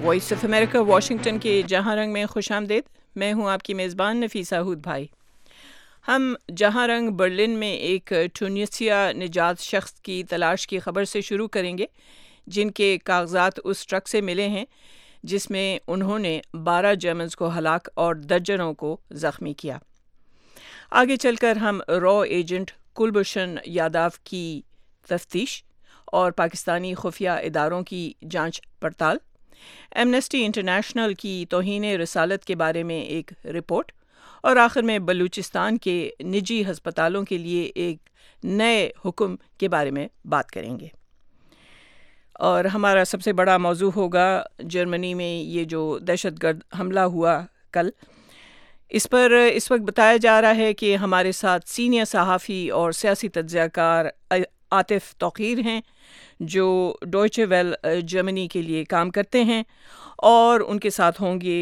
Voice of America Washington کے جہاں رنگ میں خوش آمدید. میں ہوں آپ کی میزبان نفیسہ ہود بھائی. ہم جہاں رنگ برلن میں ایک ٹونسیا نژاد شخص کی تلاش کی خبر سے شروع کریں گے جن کے کاغذات اس ٹرک سے ملے ہیں جس میں انہوں نے 12 جرمنز کو ہلاک اور درجنوں کو زخمی کیا. آگے چل کر ہم را ایجنٹ کلبھوشن یادو کی تفتیش اور پاکستانی خفیہ اداروں کی جانچ پڑتال، ایمنسٹی انٹرنیشنل کی توہین رسالت کے بارے میں ایک رپورٹ، اور آخر میں بلوچستان کے نجی ہسپتالوں کے لیے ایک نئے حکم کے بارے میں بات کریں گے. اور ہمارا سب سے بڑا موضوع ہوگا جرمنی میں یہ جو دہشت گرد حملہ ہوا کل. اس پر اس وقت بتایا جا رہا ہے کہ ہمارے ساتھ سینئر صحافی اور سیاسی تجزیہ کار عاطف توقیر ہیں جو ڈوئچے ویل جرمنی کے لیے کام کرتے ہیں، اور ان کے ساتھ ہوں گے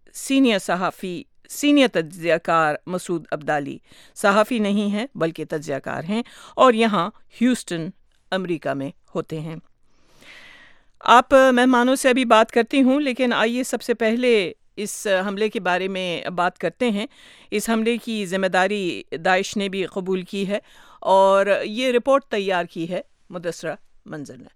سینئر تجزیہ کار مسعود عبدالی. صحافی نہیں ہیں بلکہ تجزیہ کار ہیں اور یہاں ہیوسٹن امریکہ میں ہوتے ہیں. آپ مہمانوں سے ابھی بات کرتی ہوں، لیکن آئیے سب سے پہلے اس حملے کے بارے میں بات کرتے ہیں. اس حملے کی ذمہ داری داعش نے بھی قبول کی ہے اور یہ رپورٹ تیار کی ہے مدثرہ منظر نے.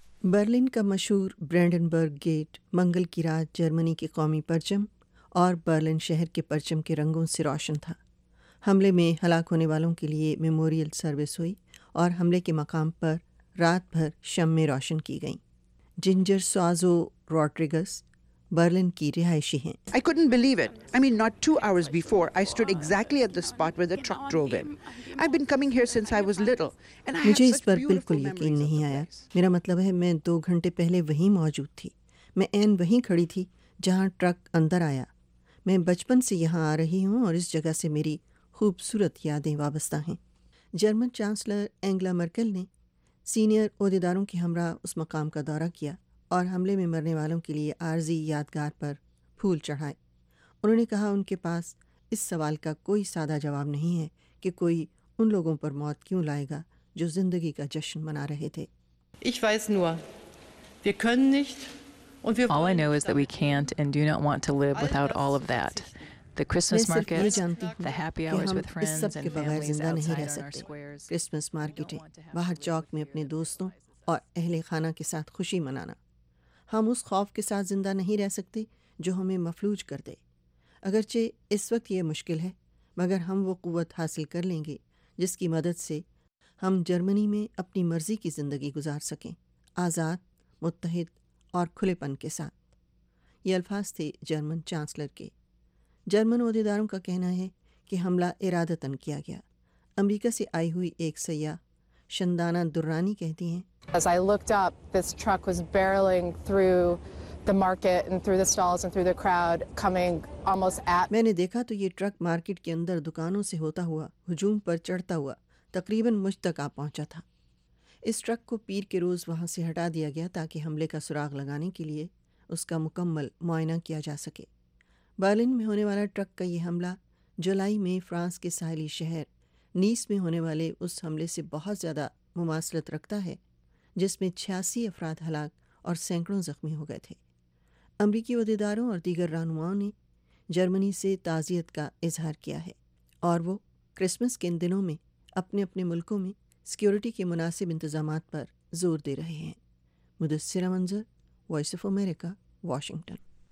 برلن کا مشہور برینڈنبرگ گیٹ منگل کی رات جرمنی کے قومی پرچم اور برلن شہر کے پرچم کے رنگوں سے روشن تھا. حملے میں ہلاک ہونے والوں کے لیے میموریل سروس ہوئی اور حملے کے مقام پر رات بھر شمعیں روشن کی گئیں. جنجر سوازو روڈریگس برلن کی رہائشی ہیں. I couldn't believe it. I mean, not 2 hours before, I stood exactly at the spot where the truck drove in. I've been coming here since I was little, and I have مجھے اس such پر beautiful بالکل یقین memories of نہیں the آیا. place. میرا مطلب ہے میں 2 گھنٹے پہلے وہیں موجود تھی. میں عین وہیں کھڑی تھی جہاں ٹرک اندر آیا. میں بچپن سے یہاں آ رہی ہوں اور اس جگہ سے میری خوبصورت یادیں وابستہ ہیں. جرمن چانسلر اینگلا مرکل نے سینئر عہدیداروں کے ہمراہ اس مقام کا دورہ کیا اور حملے میں مرنے والوں کے لیے عارضی یادگار پر پھول چڑھائے. انہوں نے کہا ان کے پاس اس سوال کا کوئی سادہ جواب نہیں ہے کہ کوئی ان لوگوں پر موت کیوں لائے گا جو زندگی کا جشن منا رہے تھے. Ich weiß nur, wir können nicht und wir All I wollen know nicht is that we damit can't and do not want to live without all of that. The میں Christmas صرف یہ markets, جانتی ہوں the happy کہ hours ہم with us friends سب کے and بغیر families زندہ نہیں رہ outside on our سکتے. squares. کرسمس مارکیٹیں، باہر چوک میں اپنے دوستوں اور اہل خانہ کے ساتھ خوشی منانا. ہم اس خوف کے ساتھ زندہ نہیں رہ سکتے جو ہمیں مفلوج کر دے. اگرچہ اس وقت یہ مشکل ہے، مگر ہم وہ قوت حاصل کر لیں گے جس کی مدد سے ہم جرمنی میں اپنی مرضی کی زندگی گزار سکیں، آزاد، متحد اور کھلے پن کے ساتھ. یہ الفاظ تھے جرمن چانسلر کے. جرمن عہدیداروں کا کہنا ہے کہ حملہ ارادتاً کیا گیا. امریکہ سے آئی ہوئی ایک سیاح شندانہ درانی کہتی ہیں As I looked up, this truck was barreling through the market and through the stalls and through the crowd, coming almost at میں نے دیکھا تو یہ ٹرک مارکیٹ کے اندر دکانوں سے ہوتا ہوا ہجوم پر چڑھتا ہوا تقریباً مجھ تک آ پہنچا تھا. اس ٹرک کو پیر کے روز وہاں سے ہٹا دیا گیا تاکہ حملے کا سراغ لگانے کے لیے اس کا مکمل معائنہ کیا جا سکے. برلن میں ہونے والا ٹرک کا یہ حملہ جولائی میں فرانس کے ساحلی شہر نیس میں ہونے والے اس حملے سے بہت زیادہ مماثلت رکھتا ہے جس میں 86 افراد ہلاک اور سینکڑوں زخمی ہو گئے تھے. امریکی عہدیداروں اور دیگر رہنماؤں نے جرمنی سے تعزیت کا اظہار کیا ہے اور وہ کرسمس کے ان دنوں میں اپنے اپنے ملکوں میں سیکیورٹی کے مناسب انتظامات پر زور دے رہے ہیں. مدثرہ منظر، وائس آف امریکہ، واشنگٹن.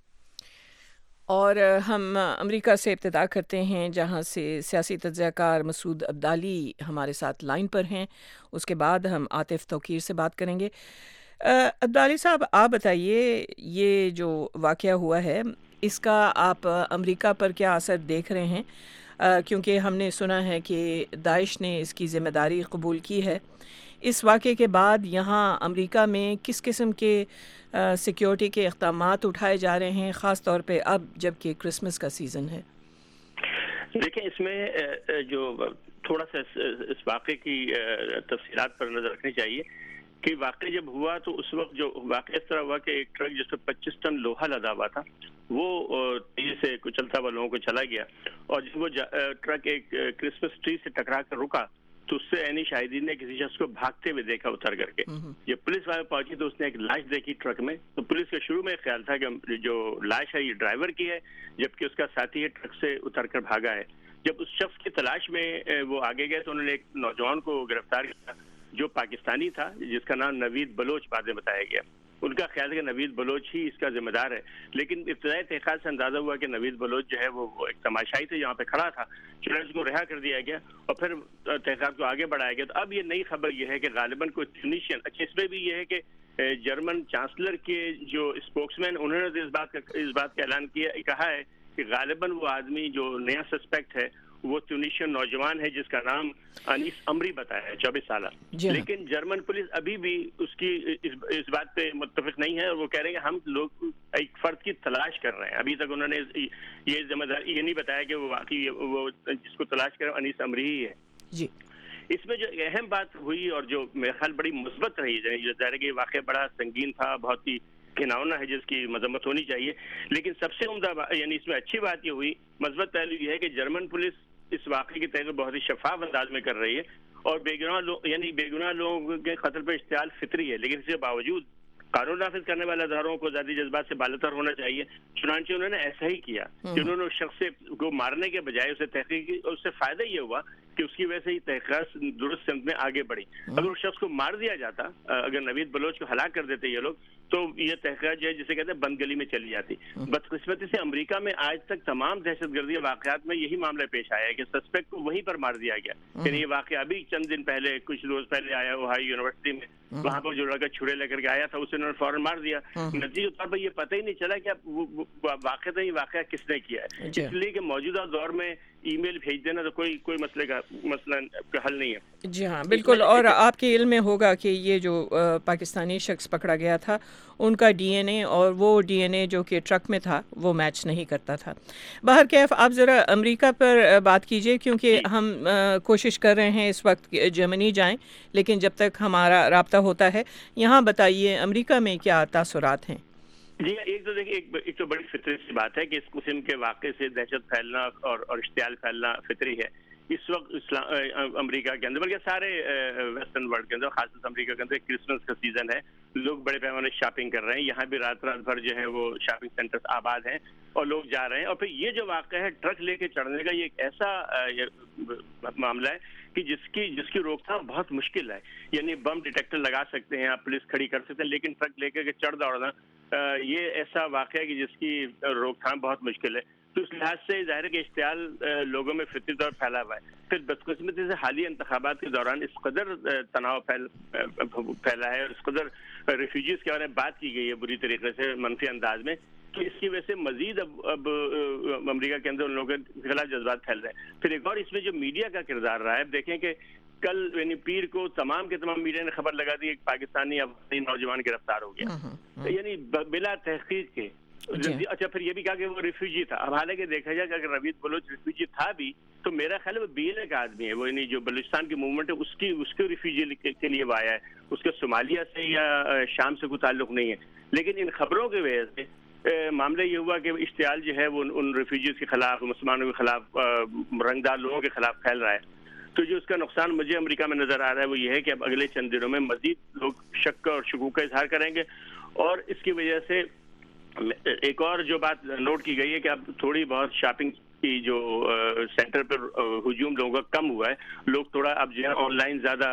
اور ہم امریکہ سے ابتدا کرتے ہیں جہاں سے سیاسی تجزیہ کار مسعود عبدالی ہمارے ساتھ لائن پر ہیں. اس کے بعد ہم عاطف توقیر سے بات کریں گے. عبدالی صاحب، آپ بتائیے یہ جو واقعہ ہوا ہے اس کا آپ امریکہ پر کیا اثر دیکھ رہے ہیں؟ کیونکہ ہم نے سنا ہے کہ داعش نے اس کی ذمہ داری قبول کی ہے. اس واقعے کے بعد یہاں امریکہ میں کس قسم کے سیکیورٹی کے اقدامات اٹھائے جا رہے ہیں، خاص طور پہ اب جب کہ کرسمس کا سیزن ہے؟ دیکھیں، اس میں جو تھوڑا سا اس واقعے کی تفصیلات پر نظر رکھنی چاہیے کہ واقعہ جب ہوا تو اس وقت جو واقعہ اس طرح ہوا کہ ایک ٹرک جس پر 25 ٹن لوہا لدا ہوا تھا وہ تیزی سے کچلتا ہوا لوگوں کو چلا گیا، اور جب وہ ٹرک ایک کرسمس ٹری سے ٹکرا کر رکا تو اس سے یعنی شاہدین نے کسی شخص کو بھاگتے ہوئے دیکھا اتر کر کے. جب پولیس والے پہنچی تو اس نے ایک لاش دیکھی ٹرک میں. تو پولیس کا شروع میں خیال تھا کہ جو لاش ہے یہ ڈرائیور کی ہے, جبکہ اس کا ساتھی ہے ٹرک سے اتر کر بھاگا ہے. جب اس شخص کی تلاش میں وہ آگے گئے تو انہوں نے ایک نوجوان کو گرفتار کیا جو پاکستانی تھا, جس کا نام نوید بلوچ بعد میں بتایا گیا. ان کا خیال ہے کہ نوید بلوچ ہی اس کا ذمہ دار ہے, لیکن ابتدائی تحقیقات سے اندازہ ہوا کہ نوید بلوچ جو ہے وہ ایک تماشائی تھے, یہاں پہ کھڑا تھا. چنانچہ کو رہا کر دیا گیا اور پھر تحقیقات کو آگے بڑھایا گیا. تو اب یہ نئی خبر یہ ہے کہ غالباً کوئی ٹیونیشین, اچھا اس میں بھی یہ ہے کہ جرمن چانسلر کے جو اسپوکس مین انہوں نے اس بات کا اعلان کہا ہے کہ غالباً وہ آدمی جو نیا سسپیکٹ ہے وہ ٹیونیشین نوجوان ہے جس کا نام انیس امری بتایا ہے, 24 سالہ. لیکن جرمن پولیس ابھی بھی اس بات پہ متفق نہیں ہے, اور وہ کہہ رہے ہیں کہ ہم لوگ ایک فرد کی تلاش کر رہے ہیں. ابھی تک انہوں نے یہ ذمہ داری یہ نہیں بتایا کہ وہ واقعی وہ جس کو تلاش کر رہے ہیں انیس امری ہی ہے. جی اس میں جو اہم بات ہوئی اور جو میرے خیال بڑی مثبت رہی, ظاہر ہے کہ واقعہ بڑا سنگین تھا, بہت ہی گھناؤنا ہے, جس کی مذمت ہونی چاہیے, لیکن سب سے عمدہ یعنی اس میں اچھی بات یہ ہوئی, مثبت پہلو یہ ہے کہ جرمن پولیس اس واقعے کی تحقیق بہت ہی شفاف انداز میں کر رہی ہے, اور بے گناہ لوگوں کے قتل پر اشتعال فطری ہے, لیکن اس کے باوجود قانون نافذ کرنے والے اداروں کو ذاتی جذبات سے بالاتر ہونا چاہیے. چنانچہ انہوں نے ایسا ہی کیا کہ انہوں نے اس شخص کو مارنے کے بجائے اسے تحقیق کی, اور اس سے فائدہ یہ ہوا کہ اس کی وجہ سے تحقیقات درست سمت میں آگے بڑھی. اگر اس شخص کو مار دیا جاتا, اگر نوید بلوچ کو ہلاک کر دیتے یہ لوگ, تو یہ تحقیقات جو ہے جسے کہتے ہیں بند گلی میں چلی جاتی. بدقسمتی سے امریکہ میں آج تک تمام دہشت گردی واقعات میں یہی معاملہ پیش آیا ہے کہ سسپیکٹ کو وہیں پر مار دیا گیا. یعنی یہ واقعہ ابھی چند دن پہلے, کچھ روز پہلے آیا اوہایو یونیورسٹی میں, وہاں پر جو لڑکا چھڑے لے کر کے آیا تھا اسے انہوں نے فوراً مار دیا. نتیجے طور پر یہ پتہ ہی نہیں چلا کہ یہ واقعہ کس نے کیا ہے. اس لیے کہ موجودہ دور میں ای میل بھیج دینا تو کوئی مسئلہ حل نہیں ہے. جی ہاں بالکل. اور آپ کے علم میں ہوگا کہ یہ جو پاکستانی شخص پکڑا گیا تھا ان کا ڈی این اے اور وہ ڈی این اے جو کہ ٹرک میں تھا وہ میچ نہیں کرتا تھا. بہرکیف آپ ذرا امریکہ پر بات کیجئے, کیونکہ ہم کوشش کر رہے ہیں اس وقت جرمنی جائیں, لیکن جب تک ہمارا رابطہ ہوتا ہے یہاں بتائیے امریکہ میں کیا تاثرات ہیں. جی ایک تو دیکھیے ایک تو بڑی فطری سی بات ہے کہ اس قسم کے واقعے سے دہشت پھیلنا اور اشتعال پھیلنا فطری ہے. اس وقت امریکہ کے اندر بلکہ سارے ویسٹرن ورلڈ کے اندر, خاص طور سے امریکہ کے اندر کرسمس کا سیزن ہے, لوگ بڑے پیمانے شاپنگ کر رہے ہیں. یہاں بھی رات بھر جو ہے وہ شاپنگ سینٹرز آباد ہیں اور لوگ جا رہے ہیں. اور پھر یہ جو واقعہ ہے ٹرک لے کے چڑھنے کا, یہ ایک ایسا معاملہ ہے کہ جس کی روک تھام بہت مشکل ہے. یعنی بم ڈیٹیکٹر لگا سکتے ہیں آپ, پولیس کھڑی کر سکتے ہیں, لیکن ٹرک لے کے چڑھ دوڑنا یہ ایسا واقعہ ہے کہ جس کی روک تھام بہت مشکل ہے. تو اس لحاظ سے ظاہر ہے کہ اشتعال لوگوں میں فطری طور پھیلا ہوا ہے. پھر بدقسمتی سے حالیہ انتخابات کے دوران اس قدر تناؤ پھیلا ہے اور اس قدر ریفیوجیز کے بارے میں بات کی گئی ہے بری طریقے سے, منفی انداز میں, کہ اس کی وجہ سے مزید اب امریکہ کے اندر ان لوگوں کے خلاف جذبات پھیل رہے ہیں. پھر ایک اور اس میں جو میڈیا کا کردار رہا ہے, اب دیکھیں کہ کل یعنی پیر کو تمام کے تمام میڈیا نے خبر لگا دی ایک پاکستانی افغانی نوجوان گرفتار ہو گیا, یعنی بلا تحقیق کے. اچھا پھر یہ بھی کہا کہ وہ ریفیوجی تھا. اب حالانکہ دیکھا جائے کہ اگر نوید بلوچ ریفیوجی تھا بھی تو میرا خیال ہے وہ بی ایل اے کا آدمی ہے, وہ یعنی جو بلوچستان کی موومنٹ ہے اس کے ریفیوجی کے لیے وہ آیا ہے, اس کے صومالیہ سے یا شام سے کوئی تعلق نہیں ہے. لیکن ان خبروں کی وجہ سے معاملہ یہ ہوا کہ اشتعال جو ہے وہ ان ریفیوجیز کے خلاف, مسلمانوں کے خلاف, رنگدار لوگوں کے خلاف پھیل رہا ہے. تو جو اس کا نقصان مجھے امریکہ میں نظر آ رہا ہے وہ یہ ہے کہ اب اگلے چند دنوں میں مزید لوگ شک اور شکوک کا اظہار کریں گے, اور اس کی وجہ سے ایک اور جو بات نوٹ کی گئی ہے کہ اب تھوڑی بہت شاپنگ کی جو سینٹر پر ہجوم لوگوں کا کم ہوا ہے, لوگ تھوڑا اب جو ہے آن لائن زیادہ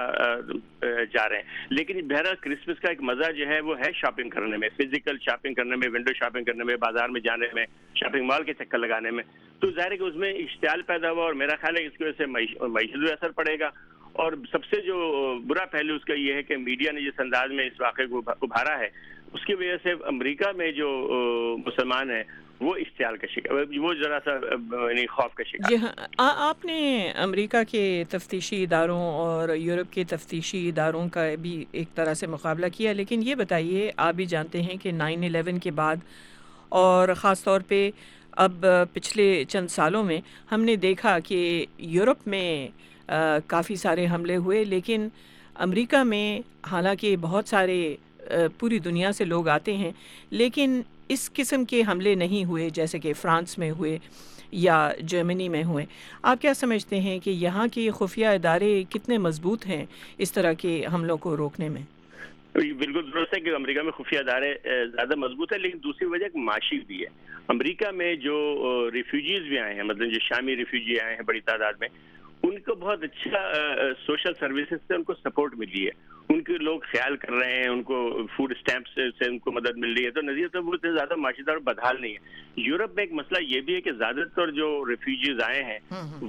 جا رہے ہیں. لیکن بہرحال کرسمس کا ایک مزہ جو ہے وہ ہے شاپنگ کرنے میں, فزیکل شاپنگ کرنے میں, ونڈو شاپنگ کرنے میں, بازار میں جانے میں, شاپنگ مال کے چکر لگانے میں. تو ظاہر ہے کہ اس میں اشتعال پیدا ہوا, اور میرا خیال ہے اس کی وجہ سے معیشت بھی اثر پڑے گا. اور سب سے جو برا پہلو اس کا یہ ہے کہ میڈیا نے جس انداز میں اس واقعے کو ابھارا ہے اس کی وجہ سے امریکہ میں جو مسلمان ہیں وہ اشتعال کا شکار, وہ ذرا سا یعنی خوف کا شکار. جی ہاں, آپ نے امریکہ کے تفتیشی اداروں اور یورپ کے تفتیشی اداروں کا بھی ایک طرح سے مقابلہ کیا, لیکن یہ بتائیے آپ بھی جانتے ہیں کہ 9/11 کے بعد اور خاص طور پہ اب پچھلے چند سالوں میں ہم نے دیکھا کہ یورپ میں کافی سارے حملے ہوئے, لیکن امریکہ میں حالانکہ بہت سارے پوری دنیا سے لوگ آتے ہیں, لیکن اس قسم کے حملے نہیں ہوئے جیسے کہ فرانس میں ہوئے یا جرمنی میں ہوئے. آپ کیا سمجھتے ہیں کہ یہاں کے خفیہ ادارے کتنے مضبوط ہیں اس طرح کے حملوں کو روکنے میں؟ بالکل درست ہے کہ امریکہ میں خفیہ ادارے زیادہ مضبوط ہیں، لیکن دوسری وجہ ایک معاشی بھی ہے. امریکہ میں جو ریفیوجیز بھی آئے ہیں، مطلب جو شامی ریفیوجی آئے ہیں بڑی تعداد میں، ان کو بہت اچھا سوشل سروسز سے ان کو سپورٹ ملی ہے. ان کے لوگ خیال کر رہے ہیں، ان کو فوڈ اسٹیمپ سے ان کو مدد مل رہی ہے. تو نظیر تو وہ زیادہ معاشی طور پر بدحال نہیں ہے. یورپ میں ایک مسئلہ یہ بھی ہے کہ زیادہ تر جو ریفیوجیز آئے ہیں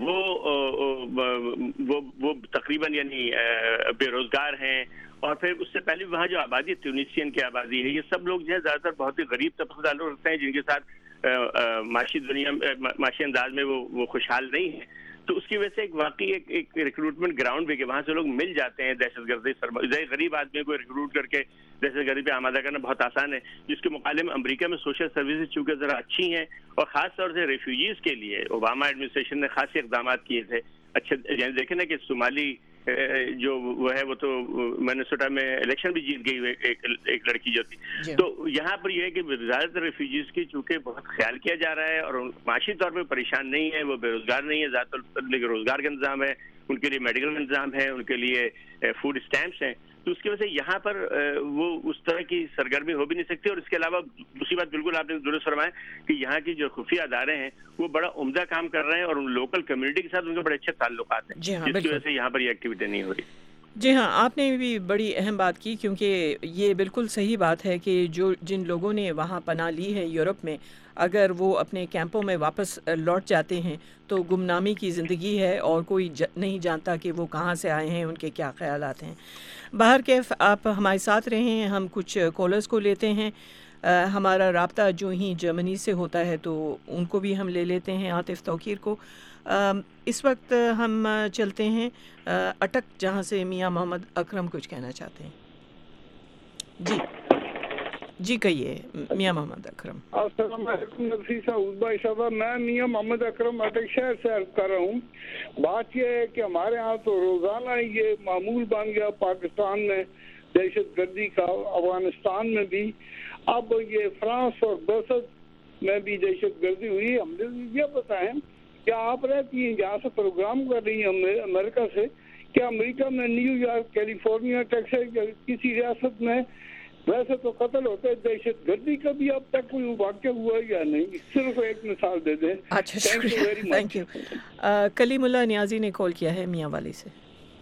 وہ تقریباً یعنی بے روزگار ہیں، اور پھر اس سے پہلے وہاں جو آبادی ہے، ٹیونسین کی آبادی ہے، یہ سب لوگ جو ہے زیادہ تر بہت ہی غریب طبقے سے تعلق رکھتے ہیں، جن کے ساتھ معاشی انداز میں وہ خوشحال نہیں ہیں. تو اس کی وجہ سے ایک واقعی ایک ریکروٹمنٹ گراؤنڈ بھی کہ وہاں سے لوگ مل جاتے ہیں دہشت گردی. غریب آدمی کو ریکروٹ کر کے دہشت گردی پہ آمادہ کرنا بہت آسان ہے، جس کے مقابلے میں امریکہ میں سوشل سروسز چونکہ ذرا اچھی ہیں، اور خاص طور سے ریفیوجیز کے لیے اوباما ایڈمنسٹریشن نے خاصی اقدامات کیے تھے. اچھے یعنی دیکھیں نا کہ صومالی جو وہ ہے، وہ تو مینیسوٹا میں الیکشن بھی جیت گئی ایک لڑکی جو تھی. تو یہاں پر یہ ہے کہ زیادہ تر ریفیوجیز کی چونکہ بہت خیال کیا جا رہا ہے، اور معاشی طور پہ پریشان نہیں ہے، وہ بے روزگار نہیں ہے، زیادہ تر روزگار کا انتظام ہے، ان کے لیے میڈیکل کا انتظام ہے، ان کے لیے فوڈ اسٹیمپس ہیں. تو اس کی وجہ سے یہاں پر وہ اس طرح کی سرگرمی ہو بھی نہیں سکتی. اور اس کے علاوہ دوسری بات بالکل آپ نے درست فرمایا کہ یہاں کی جو خفیہ ادارے ہیں وہ بڑا عمدہ کام کر رہے ہیں، اور ان لوکل کمیونٹی کے ساتھ ان کے بڑے اچھے تعلقات ہیں، جس کی وجہ سے یہاں پر یہ ایکٹیویٹی نہیں ہو رہی. جی ہاں، آپ نے بھی بڑی اہم بات کی، کیونکہ یہ بالکل صحیح بات ہے کہ جن لوگوں نے وہاں پناہ لی ہے یورپ میں، اگر وہ اپنے کیمپوں میں واپس لوٹ جاتے ہیں تو گمنامی کی زندگی ہے، اور کوئی نہیں جانتا کہ وہ کہاں سے آئے ہیں، ان کے کیا خیالات ہیں. باہر کیف آپ ہمارے ساتھ رہے ہیں، ہم کچھ کالرز کو لیتے ہیں. ہمارا رابطہ جو ہی جرمنی سے ہوتا ہے تو ان کو بھی ہم لے لیتے ہیں، عاطف توقیر کو. اس وقت ہم چلتے ہیں اٹک، جہاں سے میاں محمد اکرم کچھ کہنا چاہتے ہیں. جی کہیے میاں محمد اکرم. السلام علیکم نفیسہ سعود بھائی صاحبہ، میں میاں محمد اکرم اٹک شہر سے عرض کر رہا ہوں. بات یہ ہے کہ ہمارے ہاں تو روزانہ یہ معمول بن گیا پاکستان میں دہشت گردی کا، افغانستان میں بھی، اب یہ فرانس اور برسلز میں بھی دہشت گردی ہوئی. ہم یہ بتائیں کیا آپ رہتی ہیں یہاں سے پروگرام کر رہی ہیں امریکہ سے، کیا امریکہ میں نیو یارک، کیلیفورنیا، ٹیکساس یا کسی ریاست میں ویسے تو قتل ہوتا ہے، دہشت گردی کا بھی اب تک کوئی واقعہ ہوا یا نہیں؟ صرف ایک مثال دے دیں. اچھا شکریہ، تھینک یو. کلیم اللہ نیازی نے کال کیا ہے میاں والی سے.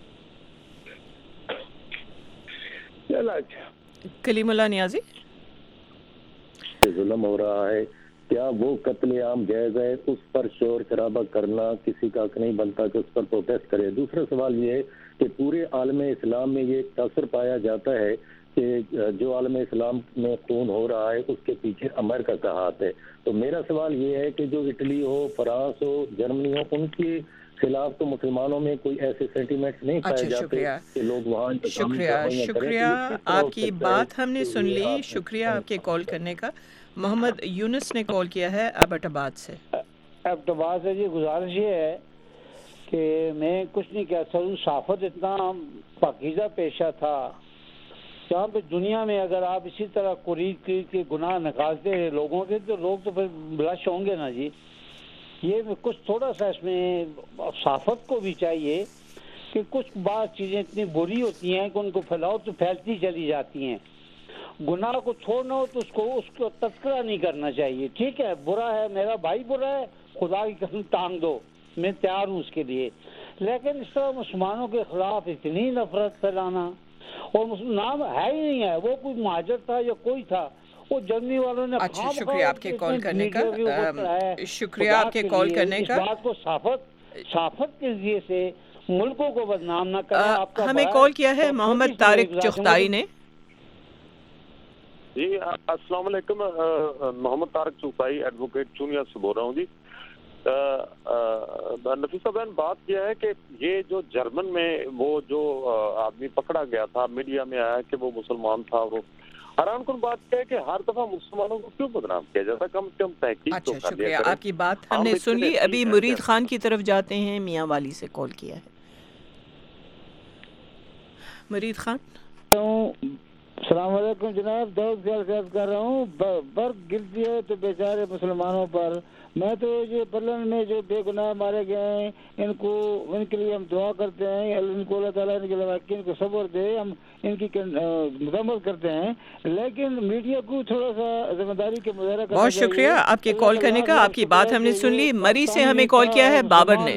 کلیم اللہ نیازی. ظلم ہو رہا ہے، کیا وہ قتل عام جائز ہے؟ اس پر شور شرابہ کرنا کسی کا حق نہیں بنتا کہ اس پر پروٹیسٹ کرے. دوسرا سوال یہ ہے کہ پورے عالم اسلام میں یہ تاثر پایا جاتا ہے کہ جو عالم اسلام میں خون ہو رہا ہے اس کے پیچھے امریکہ کا ہاتھ ہے. تو میرا سوال یہ ہے کہ جو اٹلی ہو، فرانس ہو، جرمنی ہو، ان کے خلاف تو مسلمانوں میں کوئی ایسے سینٹیمنٹ نہیں پائے جاتے کہ لوگ وہاں. شکریہ آپ کی بات ہم نے سن لی. شکریہ آپ کے کال کرنے کا. محمد یونس نے کال کیا ہے ایبٹ آباد سے. ایبٹ آباد سے جی، گزارش یہ ہے کہ میں کچھ نہیں کہہ سکوں، صحافت اتنا پاکیزہ پیشہ تھا جہاں پہ دنیا میں اگر آپ اسی طرح قریب کے گناہ نکالتے ہیں لوگوں کے تو لوگ تو پھر بلش ہوں گے نا جی. یہ کچھ تھوڑا سا اس میں صحافت کو بھی چاہیے کہ کچھ بعض چیزیں اتنی بری ہوتی ہیں کہ ان کو پھیلاؤ تو پھیلتی چلی جاتی ہیں. گناہ کو چھوڑنا ہو تو اس کو تذکرہ نہیں کرنا چاہیے. ٹھیک ہے، برا ہے، میرا بھائی برا ہے، خدا کی قسم ٹانگ دو، میں تیار ہوں اس کے لیے. لیکن اس طرح مسلمانوں کے خلاف اتنی نفرت پھیلانا، اور نام ہے ہی نہیں ہے، وہ کوئی مہاجر تھا یا کوئی تھا، وہ جرمنی والوں نے. اچھا شکریہ آپ کے کال کرنے کا. شکریہ آپ کے کال کرنے کا. اس بات کو صحافت کے ذریعے سے ملکوں کو بدنام نہ کریں. ہمیں کال کیا ہے محمد طارق چغتائی نے. جی السلام علیکم، محمد طارق چغتائی ایڈوکیٹ چونیا سے بول رہا ہوں. جی نفیسہ بہن، بات یہ ہے کہ یہ جو جرمن میں وہ جو آدمی پکڑا گیا تھا، میڈیا میں آیا کہ وہ مسلمان تھا، وہ حیران کن بات ہے کہ ہر دفعہ مسلمانوں کو کیوں بدنام کیا جاتا ہے؟ کم سے کم تحقیق تو کر لیا کریں. آپ کی بات ہم نے سن لی. ابھی مرید خان کی طرف جاتے ہیں، میاں والی سے کال کیا ہے. مرید خان. السلام علیکم جناب، داؤد خیال سے عرض کر رہا ہوں. برق گرتی ہے تو بیچارے مسلمانوں پر. میں تو یہ برلن میں جو بے گناہ مارے گئے ہیں ان کے لیے ہم دعا کرتے ہیں، ان کو اللہ تعالیٰ ان کو صبر دے، ہم ان کی مذمت کرتے ہیں، لیکن میڈیا کو تھوڑا سا ذمہ داری کے مظاہرہ کرنا. بہت شکریہ آپ کے کال کرنے کا. آپ کی بات ہم نے سن لی. مری سے ہمیں کال کیا ہے بابر نے.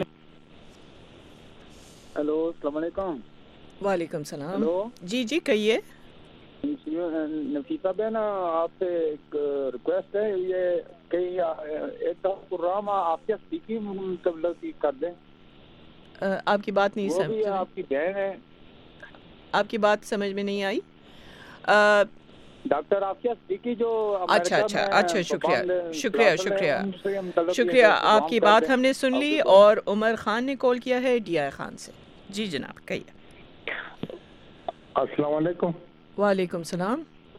ہیلو، السلام علیکم. وعلیکم السلام. ہیلو جی جی کہیے. نفیسہ بہن، آپ سے ایک ریکویسٹ ہے، یہ کہیں ایک پروگرام آپ کیا اسپیکنگ مطلب کر دیں. آپ کی بات نہیں سمجھ. وہ آپ کی بہن ہے. آپ کی بات سمجھ میں نہیں آئی. ڈاکٹر آپ کیا اسپیکنگ جو اچھا شکریہ. آپ کی بات ہم نے سن لی. اور عمر خان نے کال کیا ہے ڈی آئی خان سے. جی جناب کہیے. السلام علیکم. وعلیکم السلام.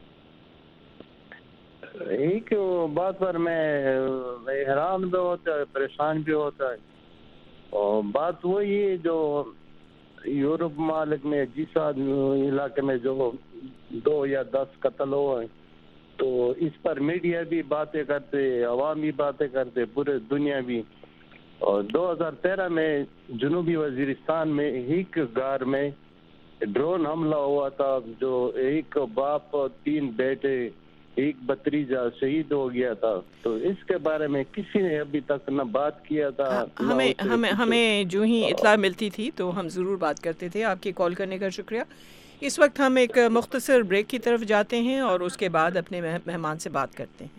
ایک بات پر میں حیران بھی ہوتا ہے، پریشان بھی ہوتا ہے، اور بات وہی ہے جو یورپ ممالک میں جس علاقے میں جو 2 یا 10 قتل ہوئے، تو اس پر میڈیا بھی باتیں کرتے، عوام بھی باتیں کرتے، پورے دنیا بھی. اور 2013 میں جنوبی وزیرستان میں ایک گھر میں ڈرون حملہ ہوا تھا، جو ایک باپ 3 بیٹے ایک بھتیجا شہید ہو گیا تھا. تو اس کے بارے میں کسی نے ابھی تک نہ بات کیا تھا. ہمیں جو ہی اطلاع ملتی تھی تو ہم ضرور بات کرتے تھے. آپ کے کال کرنے کا شکریہ. اس وقت ہم ایک مختصر بریک کی طرف جاتے ہیں اور اس کے بعد اپنے مہمان سے بات کرتے ہیں.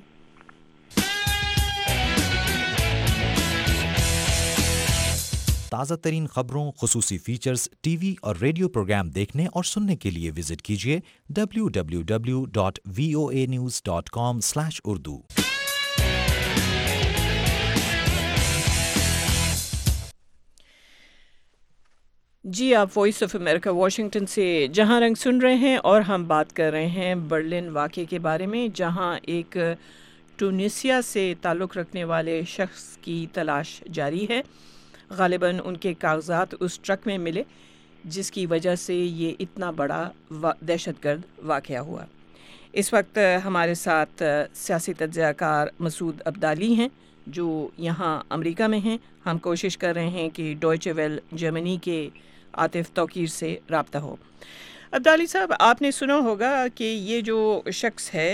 تازہ ترین خبروں، خصوصی فیچرز، ٹی وی اور ریڈیو پروگرام دیکھنے اور سننے کے لیے وزٹ کیجیے www.voanews.com/urdu. جی آپ وائس آف امریکہ واشنگٹن سے جہاں رنگ سن رہے ہیں اور ہم بات کر رہے ہیں برلن واقعے کے بارے میں، جہاں ایک ٹونیسیا سے تعلق رکھنے والے شخص کی تلاش جاری ہے. غالباً ان کے کاغذات اس ٹرک میں ملے جس کی وجہ سے یہ اتنا بڑا دہشت گرد واقعہ ہوا. اس وقت ہمارے ساتھ سیاسی تجزیہ کار مسعود عبدالی ہیں جو یہاں امریکہ میں ہیں. ہم کوشش کر رہے ہیں کہ ڈوائچے ویل جرمنی کے عاطف توقیر سے رابطہ ہو. عبدالی صاحب، آپ نے سنا ہوگا کہ یہ جو شخص ہے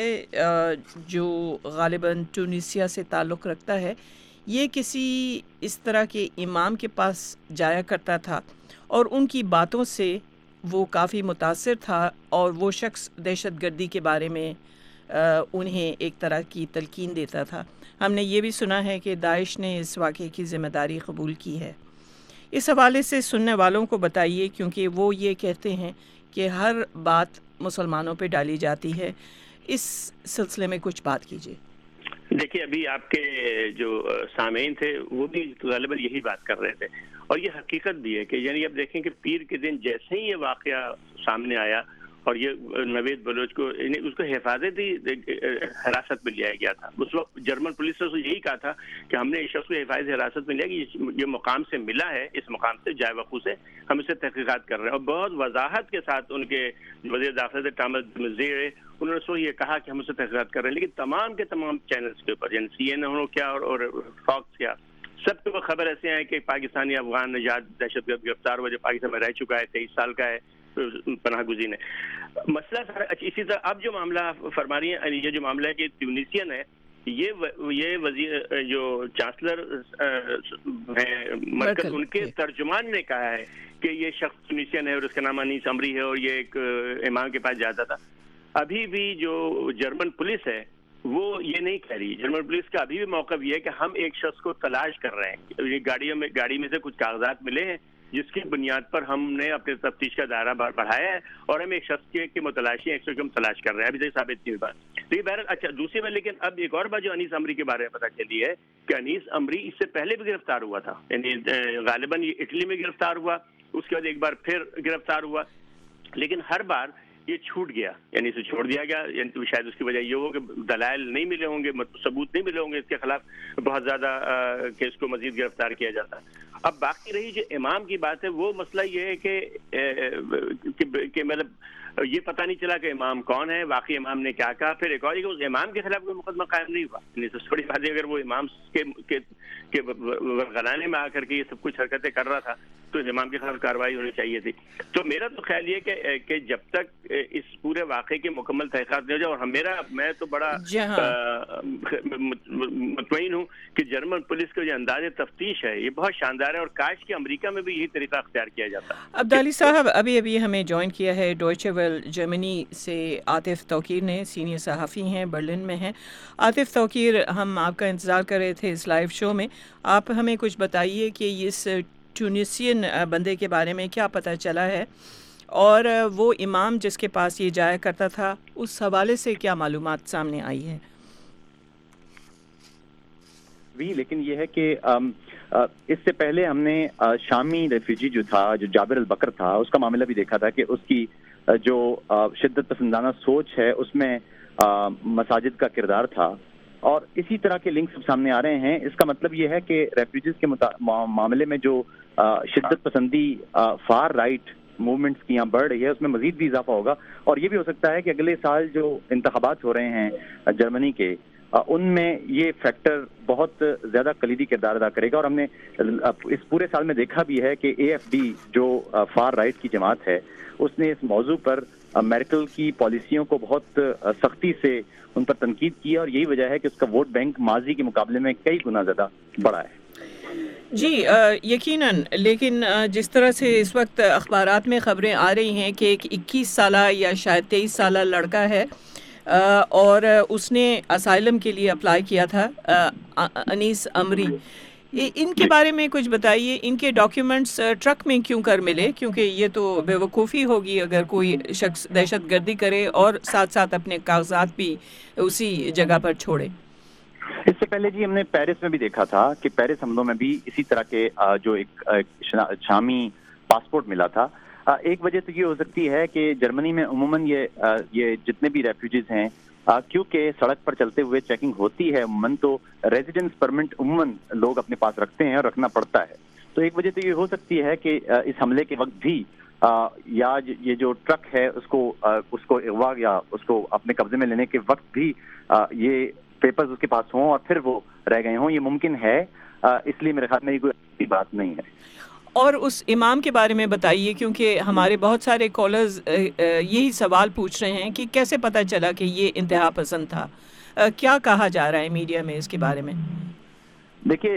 جو غالباً ٹونیسیا سے تعلق رکھتا ہے، یہ کسی اس طرح کے امام کے پاس جایا کرتا تھا اور ان کی باتوں سے وہ کافی متاثر تھا، اور وہ شخص دہشت گردی کے بارے میں انہیں ایک طرح کی تلقین دیتا تھا. ہم نے یہ بھی سنا ہے کہ داعش نے اس واقعے کی ذمہ داری قبول کی ہے. اس حوالے سے سننے والوں کو بتائیے، کیونکہ وہ یہ کہتے ہیں کہ ہر بات مسلمانوں پہ ڈالی جاتی ہے. اس سلسلے میں کچھ بات کیجیے. دیکھیے، ابھی آپ کے جو سامعین تھے وہ بھی غالباً یہی بات کر رہے تھے، اور یہ حقیقت بھی ہے کہ یعنی اب دیکھیں کہ پیر کے دن جیسے ہی یہ واقعہ سامنے آیا اور یہ نوید بلوچ کو اس کو حفاظتی حراست میں لیا گیا تھا. اس وقت جرمن پولیس نے یہی کہا تھا کہ ہم نے اس شخص کو حفاظتی حراست میں لیا کہ یہ مقام سے ملا ہے، اس مقام سے جائے وقوع سے ہم اسے تحقیقات کر رہے ہیں. اور بہت وضاحت کے ساتھ ان کے وزیر داخلہ تھے ٹامس مزیر، انہوں نے یہ کہا کہ ہم اسے تحقیقات کر رہے ہیں. لیکن تمام کے تمام چینلز کے اوپر، یعنی CNN ہو کیا اور فاکس کیا، سب کے اوپر خبر ایسے ہیں کہ پاکستانی افغان نژاد دہشت گرد گرفتار ہوا جو پاکستان میں رہ چکا ہے، 23 سال کا ہے، پناہ گزین ہے. مسئلہ اسی طرح اب جو معاملہ فرما رہی ہیں، یہ جو معاملہ ہے کہ ٹیونیسین ہے، یہ وزیر جو چانسلر ہیں مرکز، ان کے ترجمان نے کہا ہے کہ یہ شخص ٹیونیسین ہے اور اس کا نام انیس امری ہے اور یہ ایک امام کے پاس جاتا تھا. ابھی بھی جو جرمن پولیس ہے وہ یہ نہیں کہہ رہی. جرمن پولیس کا ابھی بھی موقف یہ ہے کہ ہم ایک شخص کو تلاش کر رہے ہیں. یہ گاڑی میں سے کچھ کاغذات ملے ہیں جس کی بنیاد پر ہم نے اپنے تفتیش کا دائرہ بڑھایا ہے اور ہم ایک شخص کے متلاشی ہیں، ایک شخص کو ہم تلاش کر رہے ہیں. ابھی تک ثابت نہیں ہوئی بات. تو یہ بہرحال اچھا دوسری بات. لیکن اب ایک اور بات جو انیس امری کے بارے میں پتہ چلی ہے کہ انیس امری اس سے پہلے بھی گرفتار ہوا تھا، یعنی غالباً یہ اٹلی میں گرفتار ہوا، اس کے بعد ایک بار پھر گرفتار ہوا، لیکن ہر بار یہ چھوٹ گیا، یعنی اسے چھوڑ دیا گیا. یعنی شاید اس کی وجہ یہ ہو کہ دلائل نہیں ملے ہوں گے، ثبوت نہیں ملے ہوں گے اس کے خلاف بہت زیادہ کہ اس کو مزید گرفتار کیا جاتا. اب باقی رہی جو امام کی بات ہے، وہ مسئلہ یہ ہے کہ مطلب یہ پتہ نہیں چلا کہ امام کون ہے, واقعی امام نے کیا کہا. پھر ایک اور کہ اس امام کے خلاف کوئی مقدمہ قائم نہیں ہوا. سب سے بڑی بات ہے اگر وہ امام کے غلانے میں آ کر کے یہ سب کچھ حرکتیں کر رہا تھا تو اس امام کے خلاف کارروائی ہونی چاہیے تھی. تو میرا تو خیال یہ کہ جب تک اس پورے واقعے کی مکمل تحقیقات نہیں ہو جائے, اور میں تو بڑا مطمئن ہوں کہ جرمن پولیس کا جو انداز تفتیش ہے یہ بہت شاندار ہے, اور کاش کہ امریکہ میں بھی یہی طریقہ اختیار کیا جاتا. عبدالی صاحب, ابھی ہمیں جوائن کیا ہے ڈوئچے ویل جرمنی سے عاطف توقیر نے, سینئر صحافی ہیں, برلن میں ہیں. عاطف توقیر, ہم آپ کا انتظار کر رہے تھے اس لائیو شو میں. آپ ہمیں کچھ بتائیے کہ اس ٹیونسین بندے کے بارے میں کیا پتہ چلا ہے, اور وہ امام جس کے پاس یہ جایا کرتا تھا اس حوالے سے کیا معلومات سامنے آئی ہے. لیکن یہ ہے کہ اس سے پہلے ہم نے شامی ریفیوجی جو تھا, جو جابر البکر تھا, اس کا معاملہ بھی دیکھا تھا کہ اس کی جو شدت پسندانہ سوچ ہے اس میں مساجد کا کردار تھا, اور اسی طرح کے لنک سب سامنے آ رہے ہیں. اس کا مطلب یہ ہے کہ ریفیوجیز کے معاملے میں جو شدت پسندی فار رائٹ موومنٹس کی یہاں بڑھ رہی ہے اس میں مزید بھی اضافہ ہوگا, اور یہ بھی ہو سکتا ہے کہ اگلے سال جو انتخابات ہو رہے ہیں جرمنی کے, ان میں یہ فیکٹر بہت زیادہ کلیدی کردار ادا کرے گا. اور ہم نے اس پورے سال میں دیکھا بھی ہے کہ AFD جو فار رائٹ کی جماعت ہے اس نے اس موضوع پر میرکل کی پالیسیوں کو بہت سختی سے ان پر تنقید کی ہے, اور یہی وجہ ہے کہ اس کا ووٹ بینک ماضی کے مقابلے میں کئی گنا زیادہ بڑا ہے. جی یقیناً, لیکن جس طرح سے اس وقت اخبارات میں خبریں آ رہی ہیں کہ ایک 21 سالہ یا شاید 23 سالہ لڑکا ہے اور اس نے اسائلم کے لیے اپلائی کیا تھا, انیس امری. ان کے بارے میں کچھ بتائیے, ان کے ڈاکیومنٹس ٹرک میں کیوں کر ملے, کیونکہ یہ تو بے وقوفی ہوگی اگر کوئی شخص دہشت گردی کرے اور ساتھ ساتھ اپنے کاغذات بھی اسی جگہ پر چھوڑے. اس سے پہلے جی ہم نے پیرس میں بھی دیکھا تھا کہ پیرس حملوں میں بھی اسی طرح کے جو ایک شامی پاسپورٹ ملا تھا. ایک وجہ تو یہ ہو سکتی ہے کہ جرمنی میں عموماً یہ جتنے بھی ریفیوجیز ہیں, کیونکہ سڑک پر چلتے ہوئے چیکنگ ہوتی ہے عموماً, تو ریزیڈنس پرمٹ عموماً لوگ اپنے پاس رکھتے ہیں اور رکھنا پڑتا ہے. تو ایک وجہ تو یہ ہو سکتی ہے کہ اس حملے کے وقت بھی یا یہ جو ٹرک ہے اس کو اغوا یا اس کو اپنے قبضے میں لینے کے وقت بھی یہ پیپرز اس کے پاس ہوں اور پھر وہ رہ گئے ہوں. یہ ممکن ہے, اس لیے میرے خیال میں یہ کوئی بات نہیں ہے. اور اس امام کے بارے میں بتائیے, کیونکہ ہمارے بہت سارے کالرز یہی سوال پوچھ رہے ہیں کہ کیسے پتہ چلا کہ یہ انتہا پسند تھا, کیا کہا جا رہا ہے میڈیا میں اس کے بارے میں. دیکھیے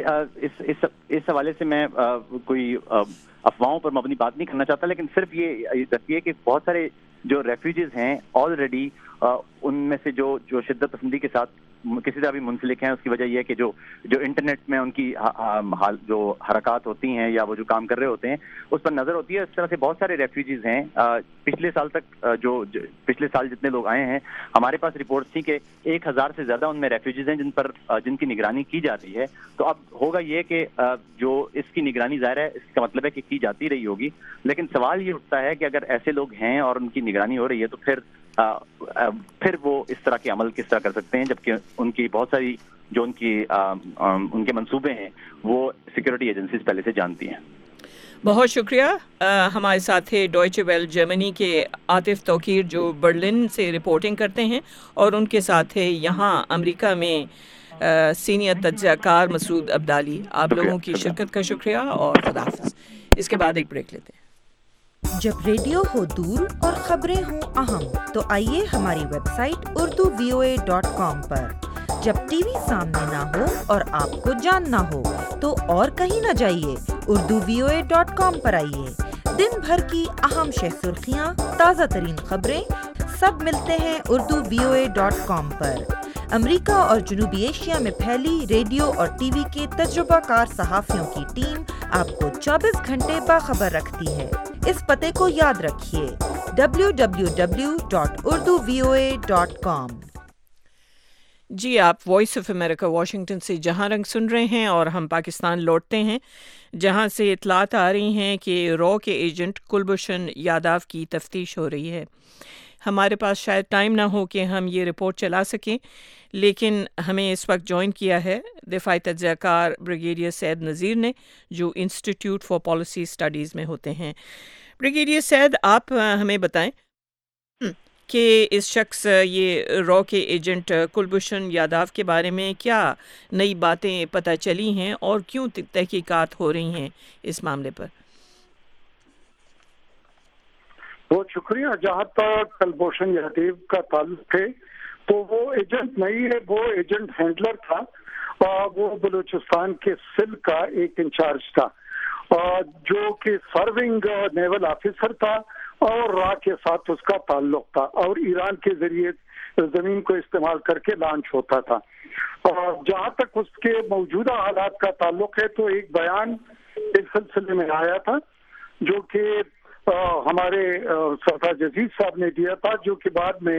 اس حوالے سے میں کوئی افواہوں پر مبنی بات نہیں کرنا چاہتا, لیکن صرف یہ دسیے کہ بہت سارے جو ریفیوجیز ہیں آلریڈی ان میں سے جو شدت پسندی کے ساتھ کسی طرح بھی منسلک ہیں, اس کی وجہ یہ ہے کہ جو انٹرنیٹ میں ان کی جو حرکات ہوتی ہیں یا وہ جو کام کر رہے ہوتے ہیں اس پر نظر ہوتی ہے. اس طرح سے بہت سارے ریفیوجیز ہیں. پچھلے سال تک پچھلے سال جتنے لوگ آئے ہیں ہمارے پاس رپورٹس تھی کہ 1000 سے زیادہ ان میں ریفیوجیز ہیں جن کی نگرانی کی جاتی ہے. تو اب ہوگا یہ کہ جو اس کی نگرانی ظاہر ہے اس کا مطلب ہے کہ کی جاتی رہی ہوگی, لیکن سوال یہ اٹھتا ہے کہ اگر ایسے لوگ ہیں اور ان کی نگرانی ہو رہی ہے تو پھر وہ اس طرح کے عمل کس طرح کر سکتے ہیں, جبکہ ان کی بہت ساری جو ان کے منصوبے ہیں وہ سیکورٹی ایجنسیز پہلے سے جانتی ہیں. بہت شکریہ. ہمارے ساتھ تھے ڈوئچے ویل جرمنی کے عاطف توقیر جو برلن سے رپورٹنگ کرتے ہیں, اور ان کے ساتھ تھے یہاں امریکہ میں سینئر تجزیہ کار مسعود عبدالی. آپ لوگوں کی شرکت کا شکریہ اور خدا حافظ. اس کے بعد ایک بریک لیتے ہیں. جب ریڈیو ہو دور اور خبریں ہوں اہم تو آئیے ہماری ویب سائٹ urduvoa.com پر. جب ٹی وی سامنے نہ ہو اور آپ کو جاننا ہو تو اور کہیں نہ جائیے, urduvoa.com پر آئیے. دن بھر کی اہم شہ سرخیاں, تازہ ترین خبریں سب ملتے ہیں urduvoa.com پر. امریکہ اور جنوبی ایشیا میں پھیلی ریڈیو اور ٹی وی کے تجربہ کار صحافیوں کی ٹیم آپ کو 24 گھنٹے باخبر رکھتی ہے. اس پتے کو یاد رکھیے, www.urduvoa.com. جی, آپ وائس آف امریکہ واشنگٹن سے جہاں رنگ سن رہے ہیں, اور ہم پاکستان لوٹتے ہیں جہاں سے اطلاعات آ رہی ہیں کہ رو کے ایجنٹ کلبھوشن یادو کی تفتیش ہو رہی ہے. ہمارے پاس شاید ٹائم نہ ہو کہ ہم یہ رپورٹ چلا سکیں, لیکن ہمیں اس وقت جوائن کیا ہے دفاعی تجزیہ کار بریگیڈیئر سید نذیر نے, جو انسٹیٹیوٹ فار پالیسی اسٹڈیز میں ہوتے ہیں. بریگیڈیئر سید, آپ ہمیں بتائیں کہ اس شخص یہ را کے ایجنٹ کلبھوشن یادو کے بارے میں کیا نئی باتیں پتہ چلی ہیں اور کیوں تحقیقات ہو رہی ہیں اس معاملے پر؟ بہت شکریہ. جہاں تک کلبھوشن یادو کا تعلق ہے تو وہ ایجنٹ نہیں ہے, وہ ایجنٹ ہینڈلر تھا. وہ بلوچستان کے سل کا ایک انچارج تھا جو کہ سرونگ نیول آفیسر تھا اور را کے ساتھ اس کا تعلق تھا اور ایران کے ذریعے زمین کو استعمال کر کے لانچ ہوتا تھا. جہاں تک اس کے موجودہ حالات کا تعلق ہے تو ایک بیان اس سلسلے میں آیا تھا جو کہ ہمارے سردار عزیز صاحب نے دیا تھا, جو کہ بعد میں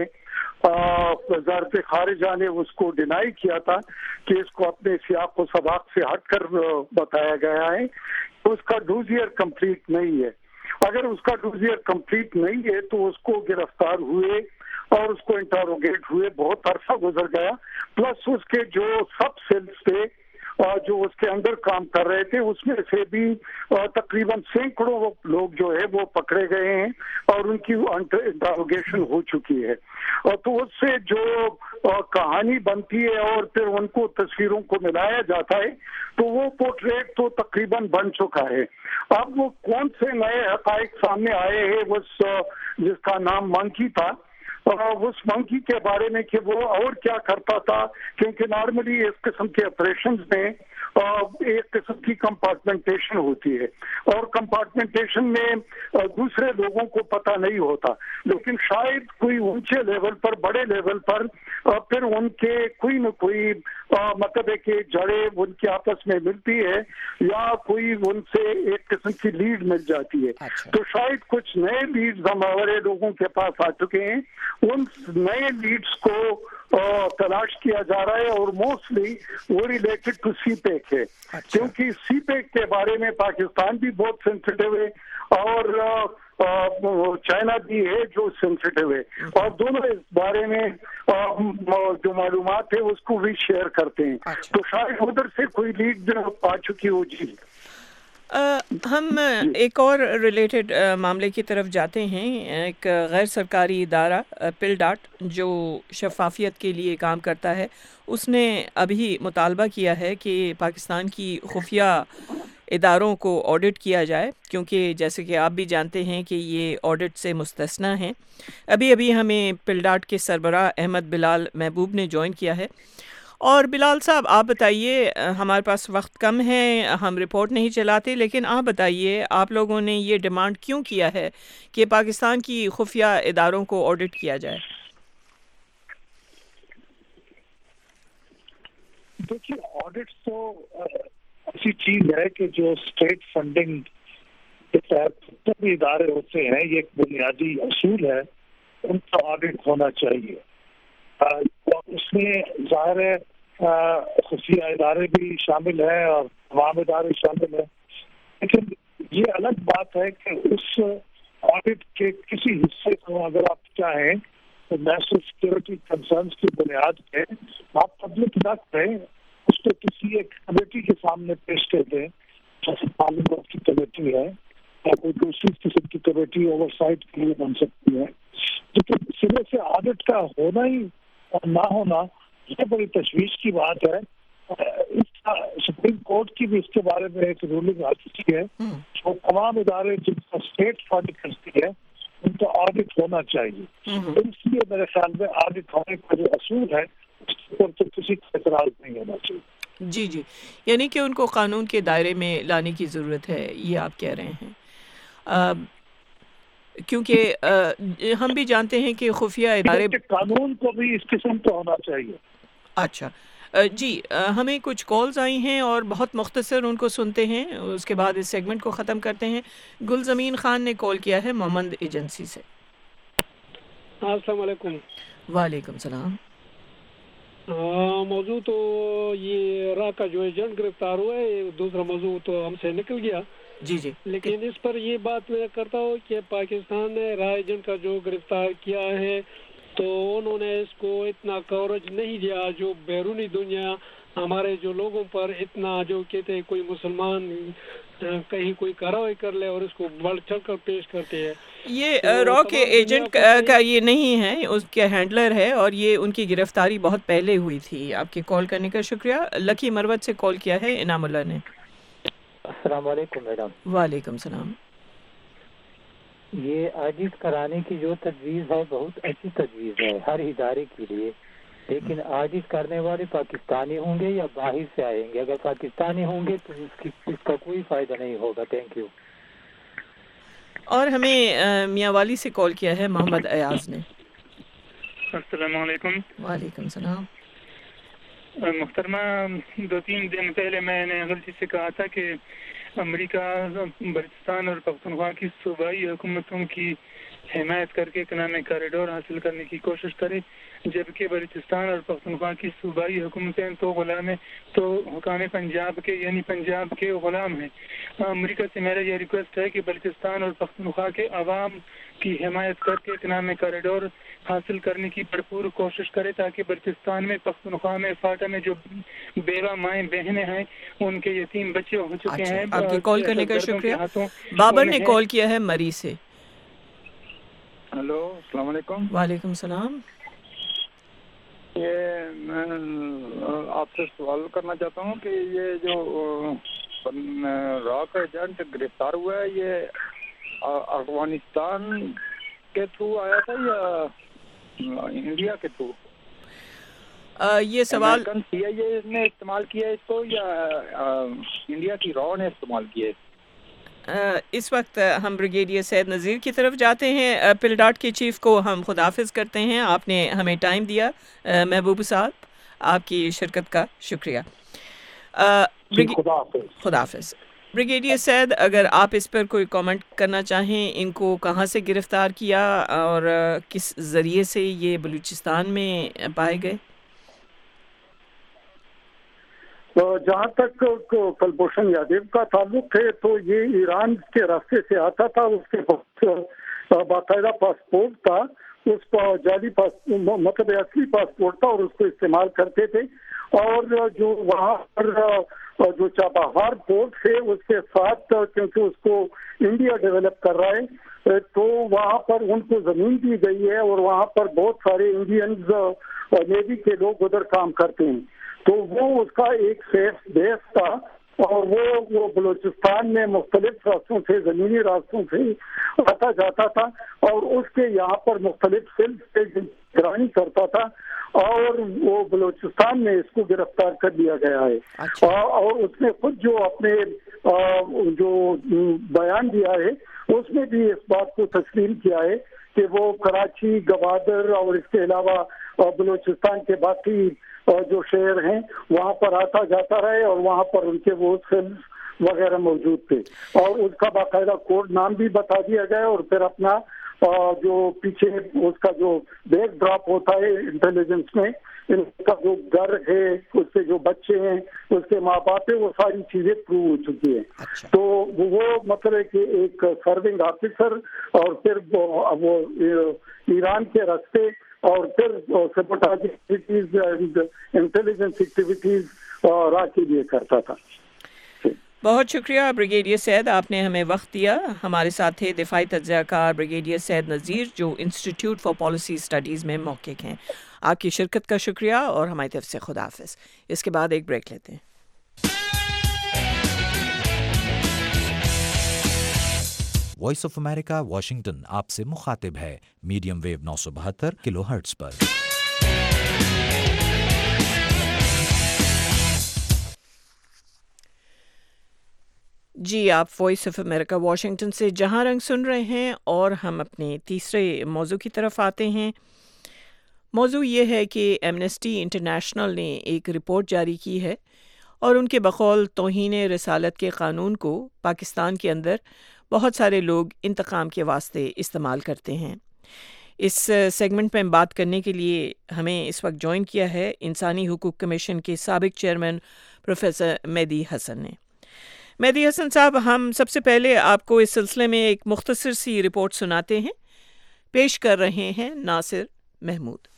وزارت خارجہ نے اس کو ڈینائی کیا تھا کہ اس کو اپنے سیاق و سباق سے ہٹ کر بتایا گیا ہے. اس کا ڈوزیئر کمپلیٹ نہیں ہے. اگر اس کا ڈوزیئر کمپلیٹ نہیں ہے تو اس کو گرفتار ہوئے اور اس کو انٹروگیٹ ہوئے, بہت عرصہ گزر گیا. پلس اس کے جو سب سیلز تھے جو اس کے اندر کام کر رہے تھے اس میں سے بھی تقریباً سینکڑوں لوگ جو ہے وہ پکڑے گئے ہیں اور ان کی انٹروگیشن ہو چکی ہے. تو اس سے جو کہانی بنتی ہے اور پھر ان کو تصویروں کو ملایا جاتا ہے تو وہ پورٹریٹ تو تقریباً بن چکا ہے. اب وہ کون سے نئے حقائق سامنے آئے ہیں جس کا نام منکی تھا, اس منکی کے بارے میں کہ وہ اور کیا کرتا تھا, کیونکہ نارملی اس قسم کے آپریشنز میں ایک قسم کی کمپارٹمنٹیشن ہوتی ہے اور کمپارٹمنٹیشن میں دوسرے لوگوں کو پتہ نہیں ہوتا, لیکن شاید کوئی اونچے لیول پر, بڑے لیول پر پھر ان کے کوئی نہ کوئی مطلب ہے کہ جڑیں ان کی آپس میں ملتی ہے یا کوئی ان سے ایک قسم کی لیڈ مل جاتی ہے. تو شاید کچھ نئے لیڈز ہمارے لوگوں کے پاس آ چکے ہیں. ان نئے لیڈز کو تلاش کیا جا رہا ہے اور موسٹلی وہ ریلیٹڈ ٹو سی پیک ہے, کیونکہ سی پیک کے بارے میں پاکستان بھی بہت سینسیٹیو ہے اور چائنا بھی ہے جو سینسیٹیو ہے, اور دونوں اس بارے میں جو معلومات ہے اس کو بھی شیئر کرتے ہیں. تو شاید ادھر سے کوئی لیڈ آ چکی ہو. جی ہم ایک اور ریلیٹڈ معاملے کی طرف جاتے ہیں. ایک غیر سرکاری ادارہ پل ڈاٹ جو شفافیت کے لیے کام کرتا ہے, اس نے ابھی مطالبہ کیا ہے کہ پاکستان کی خفیہ اداروں کو آڈٹ کیا جائے, کیونکہ جیسے کہ آپ بھی جانتے ہیں کہ یہ آڈٹ سے مستثنیٰ ہیں. ابھی ہمیں پل ڈاٹ کے سربراہ احمد بلال محبوب نے جوائن کیا ہے. اور بلال صاحب آپ بتائیے, ہمارے پاس وقت کم ہے, ہم رپورٹ نہیں چلاتے, لیکن آپ بتائیے آپ لوگوں نے یہ ڈیمانڈ کیوں کیا ہے کہ پاکستان کی خفیہ اداروں کو آڈٹ کیا جائے؟ دیکھیے, آڈٹ تو ایسی چیز ہے کہ جو اسٹیٹ فنڈنگ کے تحت جتنے بھی ادارے ہوتے ہیں, یہ ایک بنیادی اصول ہے, ان کا آڈٹ ہونا چاہیے. اس میں ظاہر ہے خفیہ ادارے بھی شامل ہیں اور تمام ادارے شامل ہیں, لیکن یہ الگ بات ہے کہ اس آڈٹ کے کسی حصے کو اگر آپ چاہیں تو نیشنل سیکورٹی کنسرنس کی بنیاد پہ آپ پبلک نہ کریں, اس کو کسی ایک کمیٹی کے سامنے پیش کر دیں, جیسے پارلیمنٹ کی کمیٹی ہے یا کوئی دوسری قسم کی کمیٹی اوور سائٹ کے لیے بن سکتی ہے. لیکن سرے سے آڈٹ کا ہونا ہی اور نہ ہونا یہ بڑی تشویش کی بات ہے. اس کا سپریم کورٹ کی بھی اس کے بارے میں ایک رولنگ آ چکی ہے, جو تمام ادارے جن کا اسٹیٹ فنڈ کرتی ہے ان کا آڈٹ ہونا چاہیے. اس لیے میرے خیال میں آڈٹ ہونے کا جو اصول ہے اس پر تو کسی کا اعتراض نہیں ہونا چاہیے. جی, یعنی کہ ان کو قانون کے دائرے میں لانے کی ضرورت ہے, یہ آپ کہہ رہے ہیں, کیونکہ ہم بھی جانتے ہیں کہ خفیہ ادارے قانون کو بھی اس قسم کا ہونا چاہیے. اچھا جی, ہمیں کچھ کالز آئی ہیں اور بہت مختصر ان کو سنتے ہیں, اس کے بعد اس سیگمنٹ کو ختم کرتے ہیں. گلزمین خان نے کال کیا ہے محمد ایجنسی سے. السلام علیکم. وعلیکم السلام. موضوع تو یہ را کا جو ایجنٹ گرفتار ہوا ہے, دوسرا موضوع تو ہم سے نکل گیا. جی, لیکن اس پر یہ بات میں کرتا ہوں کہ پاکستان نے را ایجنٹ کا جو گرفتار کیا ہے تو انہوں نے اس کو اتنا کوریج نہیں دیا جو بیرونی دنیا ہمارے جو لوگوں پر اتنا جو کہتے ہیں کوئی مسلمان کہیں کوئی کارروائی کر لے اور اس کو بڑھ چڑھ کر پیش کرتے ہیں. یہ را کے ایجنٹ کا یہ نہیں ہے, اس کے ہینڈلر ہے, اور یہ ان کی گرفتاری بہت پہلے ہوئی تھی. آپ کے کال کرنے کا شکریہ. لکی مروت سے کال کیا ہے انعام اللہ نے. السلام علیکم میڈم. وعلیکم السلام. یہ عاجز کرانے کی جو تجویز ہے بہت اچھی تجویز ہے ہر ادارے کے لیے, لیکن عاجز کرنے والے پاکستانی ہوں گے یا باہر سے آئیں گے؟ اگر پاکستانی ہوں گے تو اس کا کوئی فائدہ نہیں ہوگا. Thank you. اور ہمیں میاں والی سے کال کیا ہے محمد ایاز نے. السلام علیکم. وعلیکم السلام. محترمہ, 2-3 دن پہلے میں نے غلطی سے کہا تھا کہ امریکہ بلوچستان اور پختونخوا کی صوبائی حکومتوں کی حمایت کر کے اکنامک کوریڈور حاصل کرنے کی کوشش کرے, جبکہ بلوچستان اور پختونخوا کی صوبائی حکومتیں تو غلام ہیں, تو حکام پنجاب کے یعنی پنجاب کے غلام ہیں. امریکہ سے میرا یہ ریکویسٹ ہے کہ بلوچستان اور پختونخوا کے عوام کی حمایت کر کے اکنامک کوریڈور حاصل کرنے کی بھرپور کوشش کرے, تاکہ بلوچستان میں, پختونخوا میں, فاٹا میں جو بیوہ مائیں بہنیں ہیں ان کے یتیم بچے ہو چکے ہیں. آپ کے کال کرنے کا شکریہ. بابر نے کال کیا ہے مری سے. ہلو, السلام علیکم. وعلیکم السلام. یہ میں آپ سے سوال کرنا چاہتا ہوں کہ یہ جو را کا ایجنٹ گرفتار ہوا ہے یہ افغانستان کے تھرو آیا تھا یا انڈیا کے تھرو؟ یہ سوال سی آئی اے نے استعمال کیا ہے اس کو یا انڈیا کی را نے استعمال کیا ہے؟ اس وقت ہم بریگیڈیئر سید نذیر کی طرف جاتے ہیں. پلڈاٹ کے چیف کو ہم خداحافظ کرتے ہیں. آپ نے ہمیں ٹائم دیا. محبوب صاحب, آپ کی شرکت کا شکریہ. خداحافظ. بریگیڈیئر سید, اگر آپ اس پر کوئی کامنٹ کرنا چاہیں, ان کو کہاں سے گرفتار کیا اور کس ذریعے سے یہ بلوچستان میں پائے گئے؟ جہاں تک کلبھوشن یادیو کا تعلق ہے تو یہ ایران کے راستے سے آتا تھا. اس کے پاس باقاعدہ پاسپورٹ تھا, اس پر جعلی مطلب اصلی پاسپورٹ تھا اور اس کو استعمال کرتے تھے. اور جو وہاں پر جو چابہار پورٹ ہے اس کے ساتھ, کیونکہ اس کو انڈیا ڈیولپ کر رہا ہے, تو وہاں پر ان کو زمین دی گئی ہے اور وہاں پر بہت سارے انڈینز نیوی کے لوگ ادھر کام کرتے ہیں. تو وہ اس کا ایک سیف بیس تھا اور وہ بلوچستان میں مختلف راستوں سے, زمینی راستوں سے آتا جاتا تھا اور اس کے یہاں پر مختلف سیلز سے نگرانی کرتا تھا اور وہ بلوچستان میں اس کو گرفتار کر لیا گیا ہے. اور اس نے خود جو اپنے جو بیان دیا ہے اس میں بھی اس بات کو تسلیم کیا ہے کہ وہ کراچی, گوادر اور اس کے علاوہ بلوچستان کے باقی جو شہر ہیں وہاں پر آتا جاتا رہے اور وہاں پر ان کے وہ سیلز وغیرہ موجود تھے اور اس کا باقاعدہ کوڈ نام بھی بتا دیا گیا اور پھر اپنا جو پیچھے اس کا جو بیک ڈراپ ہوتا ہے انٹیلیجنس میں, ان کا جو گھر ہے, اس کے جو بچے ہیں, اس کے ماں باپ ہیں, وہ ساری چیزیں پروو ہو چکی ہیں. تو وہ مطلب ہے کہ ایک سرونگ آفیسر اور پھر وہ ایران کے راستے اور پھر sabotage activities and intelligence activities را کے لیے کرتا تھا. بہت شکریہ بریگیڈیئر سید, آپ نے ہمیں وقت دیا. ہمارے ساتھ تھے دفاعی تجزیہ کار بریگیڈیئر سید نذیر جو انسٹیٹیوٹ فار پالیسی اسٹڈیز میں محقق ہیں. آپ کی شرکت کا شکریہ اور ہماری طرف سے خداحافظ. اس کے بعد ایک بریک لیتے ہیں. وائس آف امریکہ واشنگٹن آپ سے مخاطب ہے میڈیم ویو 972 کلو ہرٹز پر. جی, آپ وائس آف امریکہ واشنگٹن سے جہاں رنگ سن رہے ہیں اور ہم اپنے تیسرے موضوع کی طرف آتے ہیں. موضوع یہ ہے کہ ایمنسٹی انٹرنیشنل نے ایک رپورٹ جاری کی ہے اور ان کے بقول توہین رسالت کے قانون کو پاکستان کے اندر بہت سارے لوگ انتقام کے واسطے استعمال کرتے ہیں. اس سیگمنٹ میں بات کرنے کے لیے ہمیں اس وقت جوائن کیا ہے انسانی حقوق کمیشن کے سابق چیئرمین پروفیسر مہدی حسن نے. مہدی حسن صاحب, ہم سب سے پہلے آپ کو اس سلسلے میں ایک مختصر سی رپورٹ سناتے ہیں. پیش کر رہے ہیں ناصر महमूद।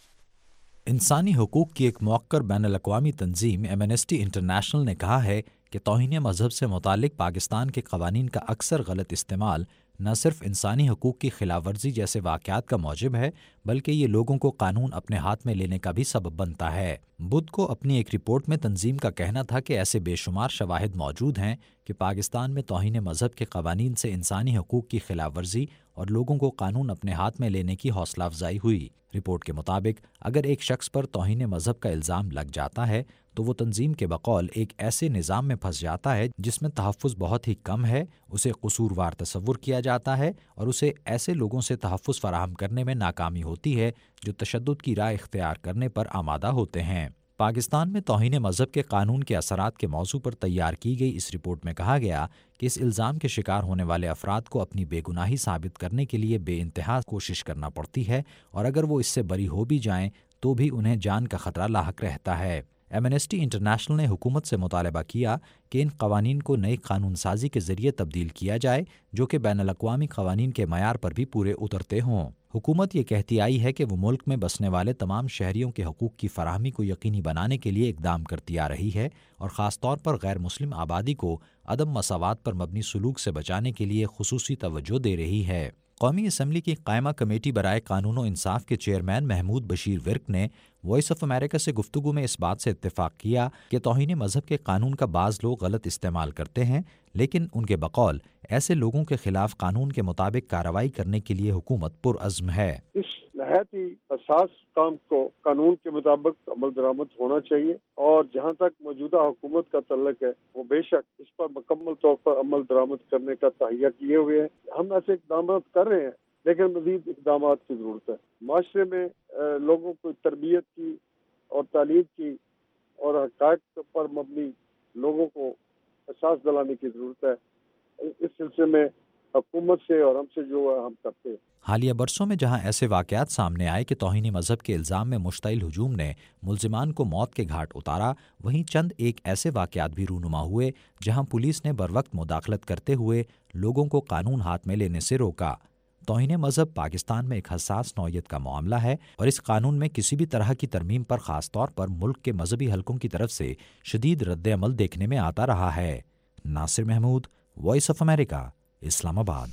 इंसानी हकूक़ की एक मौक़र बैन अल-अक़वामी तंजीम एमनेस्टी इंटरनेशनल ने कहा है कि तौहीन मज़हब से मुतालिक पाकिस्तान के क़वानीन का अक्सर गलत इस्तेमाल न सिर्फ इंसानी हकूक़ की खिलाफ वर्जी जैसे वाक़यात का मौजिब है, बल्कि ये लोगों को कानून अपने हाथ में लेने का भी सबब बनता है। बुध को अपनी एक रिपोर्ट में तंजीम का कहना था कि ऐसे बेशुमार शवाहिद मौजूद हैं कि पाकिस्तान में तौहीन मज़हब के क़वानीन से इंसानी हकूक़ की खिलाफ वर्जी और लोगों को कानून अपने हाथ में लेने की हौसला अफजाई हुई। रिपोर्ट के मुताबिक अगर एक शख्स पर तौहीन मज़हब का इल्ज़ाम लग जाता है तो वो तंजीम के बकौल एक ऐसे निज़ाम में फंस जाता है जिसमें तहफ़्फ़ुज़ बहुत ही कम है, उसे कसूरवार तस्वुर किया जाता है और उसे ऐसे लोगों से तहफ़्फ़ुज़ फ़राहम करने में नाकामी होती है जो तशद्दुद की राह इख्तियार करने पर आमादा होते हैं। पाकिस्तान में तौहीन मज़हब के कानून के असरात के मौजू पर तैयार की गई इस रिपोर्ट में कहा गया कि इस इल्ज़ाम के शिकार होने वाले अफराद को अपनी बेगुनाही साबित करने के लिए बेइंतहा कोशिश करना पड़ती है और अगर वो इससे बरी हो भी जाएं तो भी उन्हें जान का खतरा लाहक रहता है। एमनेस्टी इंटरनेशनल ने हुकूमत से मुतालबा किया कि इन कवानीन को नई कानून साजी के ज़रिए तब्दील किया जाए जो कि बैन अल-अक़वामी कवानीन के मयार पर भी पूरे उतरते हों। हुकूमत ये कहती आई है कि वो मुल्क में बसने वाले तमाम शहरियों के हकूक़ की फराहमी को यकीनी बनाने के लिए इक़दाम करती आ रही है और ख़ास तौर पर गैर मुस्लिम आबादी को अदम मसावात पर मबनी सलूक से बचाने के लिए खुसूसी तवज्जो दे रही है। कौमी असम्बली की कायमा कमेटी बराए कानून व इंसाफ के चेयरमैन महमूद बशीर विर्क ने वॉइस ऑफ अमेरिका से गुफ्तगू में इस बात से इत्तेफाक किया कि तौहीन मज़हब के कानून का बाज़ लोग गलत इस्तेमाल करते हैं, लेकिन उनके बकौल ऐसे लोगों के खिलाफ कानून के मुताबिक कार्रवाई करने के लिए हुकूमत पुरअज़्म है। इस नहायत ही असास काम को कानून के मुताबिक अमल दरामद होना चाहिए और जहाँ तक मौजूदा हुकूमत का तल्लक है वो बेशक इस पर मुकम्मल तौर पर अमल दरामद करने का तहैया किए हुए हैं। हम ऐसे इक़दाम कर रहे हैं लेकिन मज़ीद इक़दाम की ज़रूरत है। माशरे में लोगों को तरबियत की और तालीम की और हक़ाइक़ पर मबनी लोगों को एहसास दिलाने की ज़रूरत है। इस सिलसिले में हुकूमत से और हमसे जो है हम करते हैं। हालिया बरसों में जहां ऐसे वाक़यात सामने आए कि तौहीन मज़हब के इल्ज़ाम में मुश्तइल हुजूम ने मुल्ज़िमान को मौत के घाट उतारा, वहीं चंद एक ऐसे वाक़यात भी रूनुमा हुए जहां पुलिस ने बरवक्त मुदाखलत करते हुए लोगों को कानून हाथ में लेने से रोका। तौहीन मज़हब पाकिस्तान में एक हसास नौयत का मामला है और इस कानून में किसी भी तरह की तरमीम पर ख़ास तौर पर मुल्क के मजहबी हलकों की तरफ से शदीद रद्द-ए-अमल देखने में आता रहा है। Nasir Mahmood, voice of America, Islamabad.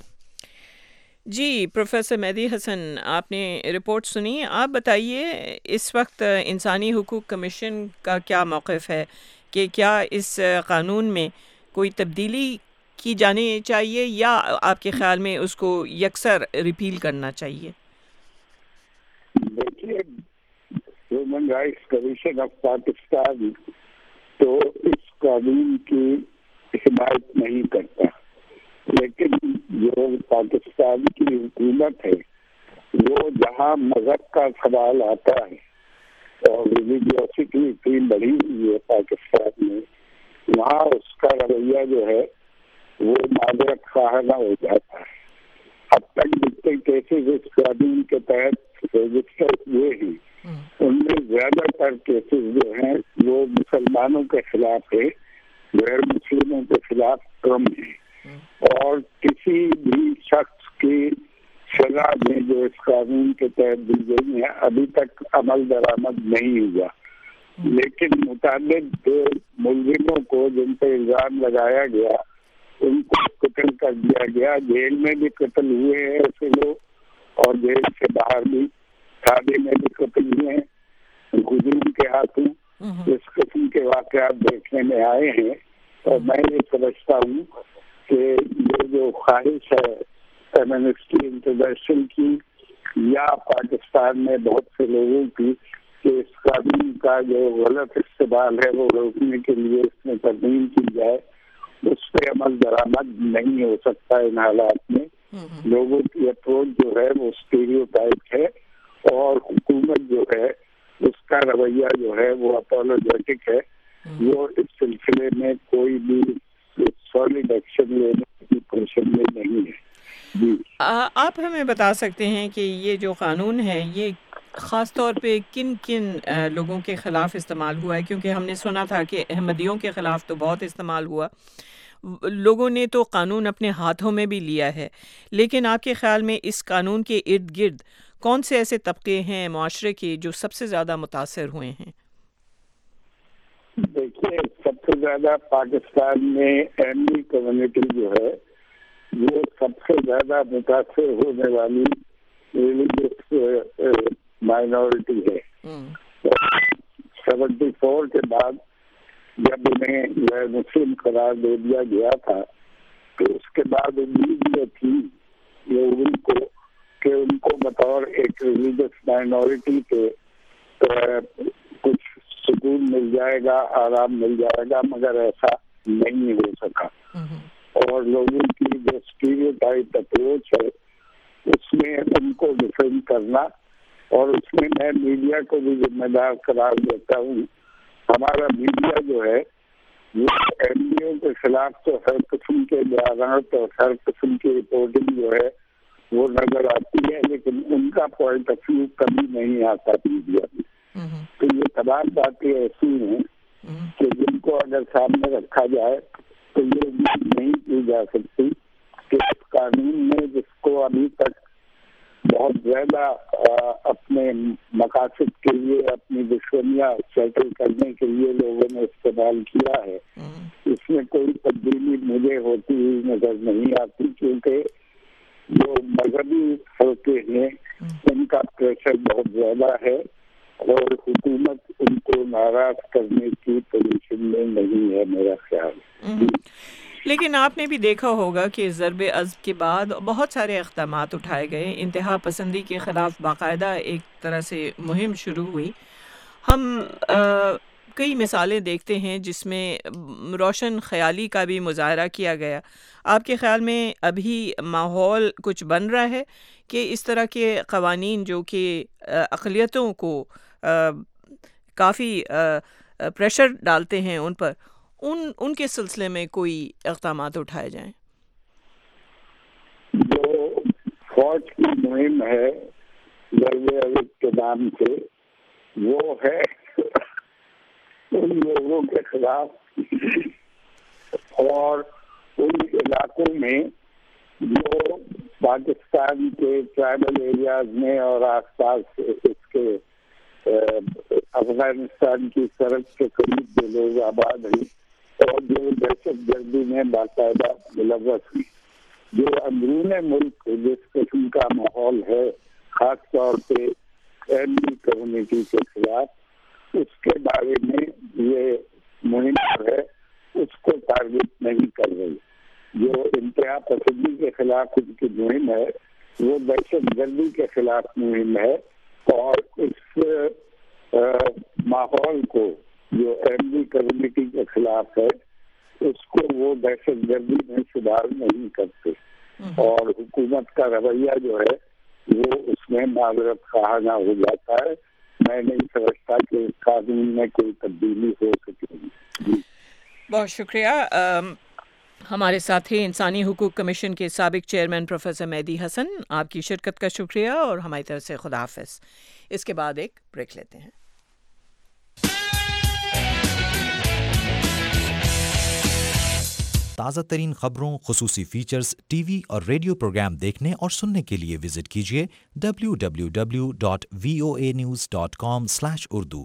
जी, प्रोफेसर मेहदी हसन, आपने रिपोर्ट सुनी। आप बताइए इस वक्त इंसानी हुकूक कमीशन का क्या मौक़िफ़ है कि क्या इस कानून में कोई तब्दीली की जानी चाहिए या आपके ख्याल में उसको यकसर रिपील करना चाहिए? देखिए, human rights commission of Pakistan तो इस कानून की हिमायत नहीं करता, लेकिन जो पाकिस्तान की हुकूमत है वो जहाँ मज़हब का सवाल आता है और रिलीजियोसिटी इतनी बढ़ी हुई है पाकिस्तान में, वहाँ उसका रवैया जो है वो मादरत खाना हो जाता है। अब तक जितने केसेस इस कानून के तहत रजिस्टर हुए हैं उनमें ज्यादातर केसेस जो हैं वो मुसलमानों के खिलाफ है, गैर मुस्लिमों के खिलाफ कम है और किसी भी शख्स की सजा में जो इस कानून के तहत दी गई है अभी तक अमल दरामद नहीं हुआ। लेकिन मुताबिक मुलजिमों को जिन पर इल्जाम लगाया गया उनको कत्ल कर दिया गया। जेल में भी कत्ल हुए हैं ऐसे लोग और जेल से बाहर भी थाने में भी कत्ल हुए हैं हुजूम के हाथों। इस किस्म के वाकयात देखने में आए हैं और मैं ये समझता हूँ कि ये जो ख्वाहिश है एमनेस्टी इंटरनेशनल की या पाकिस्तान में बहुत से लोगों की कि इस कानून का जो गलत इस्तेमाल है वो रोकने के लिए इसमें तरमीम की जाए, उस पर अमल दरामद नहीं हो सकता। इन हालात में लोगों की अप्रोच जो है वो स्टीरियोटाइप है और हुकूमत जो है उसका रवैया जो है वो अपोलोजेटिक है। वो इस सिलसिले में कोई भी सॉलिड एक्शन लेने की पोजीशन में नहीं है। जी, आप हमें बता सकते हैं कि ये जो कानून है ये ख़ास तौर पे किन किन लोगों के ख़िलाफ़ इस्तेमाल हुआ है? क्योंकि हमने सुना था कि अहमदियों के ख़िलाफ़ तो बहुत इस्तेमाल हुआ, लोगों ने तो कानून अपने हाथों में भी लिया है, लेकिन आपके ख़्याल में इस कानून के इर्द गिर्द کون سے ایسے طبقے ہیں معاشرے کے جو سب سے زیادہ متاثر ہوئے ہیں؟ دیکھیے، سب سے زیادہ پاکستان میں احمدی کمیونٹی جو ہے وہ سب سے زیادہ متاثر ہونے والی ریلیجیس مائنورٹی ہے۔ 74 کے بعد جب انہیں غیر مسلم قرار دے دیا گیا تھا تو اس کے بعد امید یہ تھی کہ ان کو بطور ایک ریلیجیس مائنورٹی کے کچھ سکون مل جائے گا، آرام مل جائے گا، مگر ایسا نہیں ہو سکا۔ اور لوگوں کی جو اسٹیریوٹائپ اپروچ ہے اس میں ان کو ڈیفینڈ کرنا، اور اس میں میں میڈیا کو بھی ذمہ دار قرار دیتا ہوں۔ ہمارا میڈیا جو ہے وہ احمدیوں کے خلاف تو ہر قسم کے بیانات اور ہر قسم کی رپورٹنگ جو ہے وہ نظر آتی ہے، لیکن ان کا پوائنٹ آف ویو کبھی نہیں آتا میڈیا میں۔ تو یہ تمام باتیں ایسی ہیں کہ جن کو اگر سامنے رکھا جائے تو یہ امید نہیں کی جا سکتی کہ اس قانون میں، جس کو ابھی تک بہت زیادہ اپنے مقاصد کے لیے، اپنی دشمنیاں سیٹل کرنے کے لیے لوگوں نے استعمال کیا ہے، اس میں کوئی تبدیلی مجھے ہوتی ہوئی نظر نہیں آتی، کیونکہ جو مذہبی حلقے ہیں ان کا پریشر بہت زیادہ ہے اور حکومت ان کو ناراض کرنے کی پوزیشن میں نہیں ہے میرا خیال۔ لیکن آپ نے بھی دیکھا ہوگا کہ ضرب عضب کے بعد بہت سارے اقدامات اٹھائے گئے، انتہا پسندی کے خلاف باقاعدہ ایک طرح سے مہم شروع ہوئی۔ ہم کئی مثالیں دیکھتے ہیں جس میں روشن خیالی کا بھی مظاہرہ کیا گیا۔ آپ کے خیال میں ابھی ماحول کچھ بن رہا ہے کہ اس طرح کے قوانین جو کہ اقلیتوں کو کافی پریشر ڈالتے ہیں ان پر، ان کے سلسلے میں کوئی اقدامات اٹھائے جائیں؟ جو فوج کی مہم ہے ضرب عضب کے نام سے، وہ ہے ان لوگوں کے خلاف اور ان علاقوں میں جو پاکستان کے ٹرائبل ایریاز میں اور آس پاس اس کے افغانستان کی سرحد کے قریب جو لوگ آباد ہیں اور جو دہشت گردی میں باقاعدہ ملوث ہیں، جو اندرون ملک جس قسم کا ماحول ہے خاص طور پہ احمدی کمیونٹی کے خلاف، اس کے بارے میں یہ مہم ہے اس کو ٹارگٹ نہیں کر رہی۔ جو انتہا پسندی کے خلاف ان کی مہم ہے وہ دہشت گردی کے خلاف مہم ہے، اور اس ماحول کو جو احمدی کمیونٹی کے خلاف ہے اس کو وہ دہشت گردی میں شمار نہیں کرتے، اور حکومت کا رویہ جو ہے وہ اس میں معذرت خواہانہ ہو جاتا ہے۔ میں نہیں سمجھتا کہ اس قانون میں کوئی تبدیلی ہو سکے گی۔ بہت شکریہ۔ ہمارے ساتھ ہیں انسانی حقوق کمیشن کے سابق چیئرمین پروفیسر مہدی حسن، آپ کی شرکت کا شکریہ اور ہماری طرف سے خدا حافظ۔ اس کے بعد ایک بریک لیتے ہیں۔ تازہ ترین خبروں، خصوصی فیچرز، ٹی وی اور ریڈیو پروگرام دیکھنے اور سننے کے لیے وزٹ کیجیے www.voanews.com/urdu۔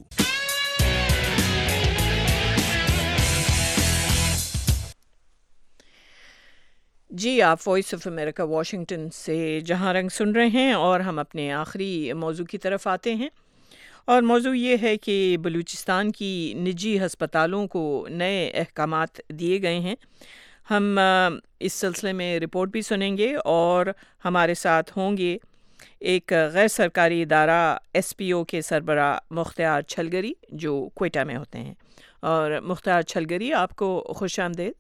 جی، آپ وائس آف امریکہ واشنگٹن سے جہاں رنگ سن رہے ہیں اور ہم اپنے آخری موضوع کی طرف آتے ہیں، اور موضوع یہ ہے کہ بلوچستان کی نجی ہسپتالوں کو نئے احکامات دیے گئے ہیں۔ ہم اس سلسلے میں رپورٹ بھی سنیں گے اور ہمارے ساتھ ہوں گے ایک غیر سرکاری ادارہ ایس پی او کے سربراہ مختار چھلگری جو کوئٹہ میں ہوتے ہیں۔ اور مختار چھلگری، آپ کو خوش آمدید۔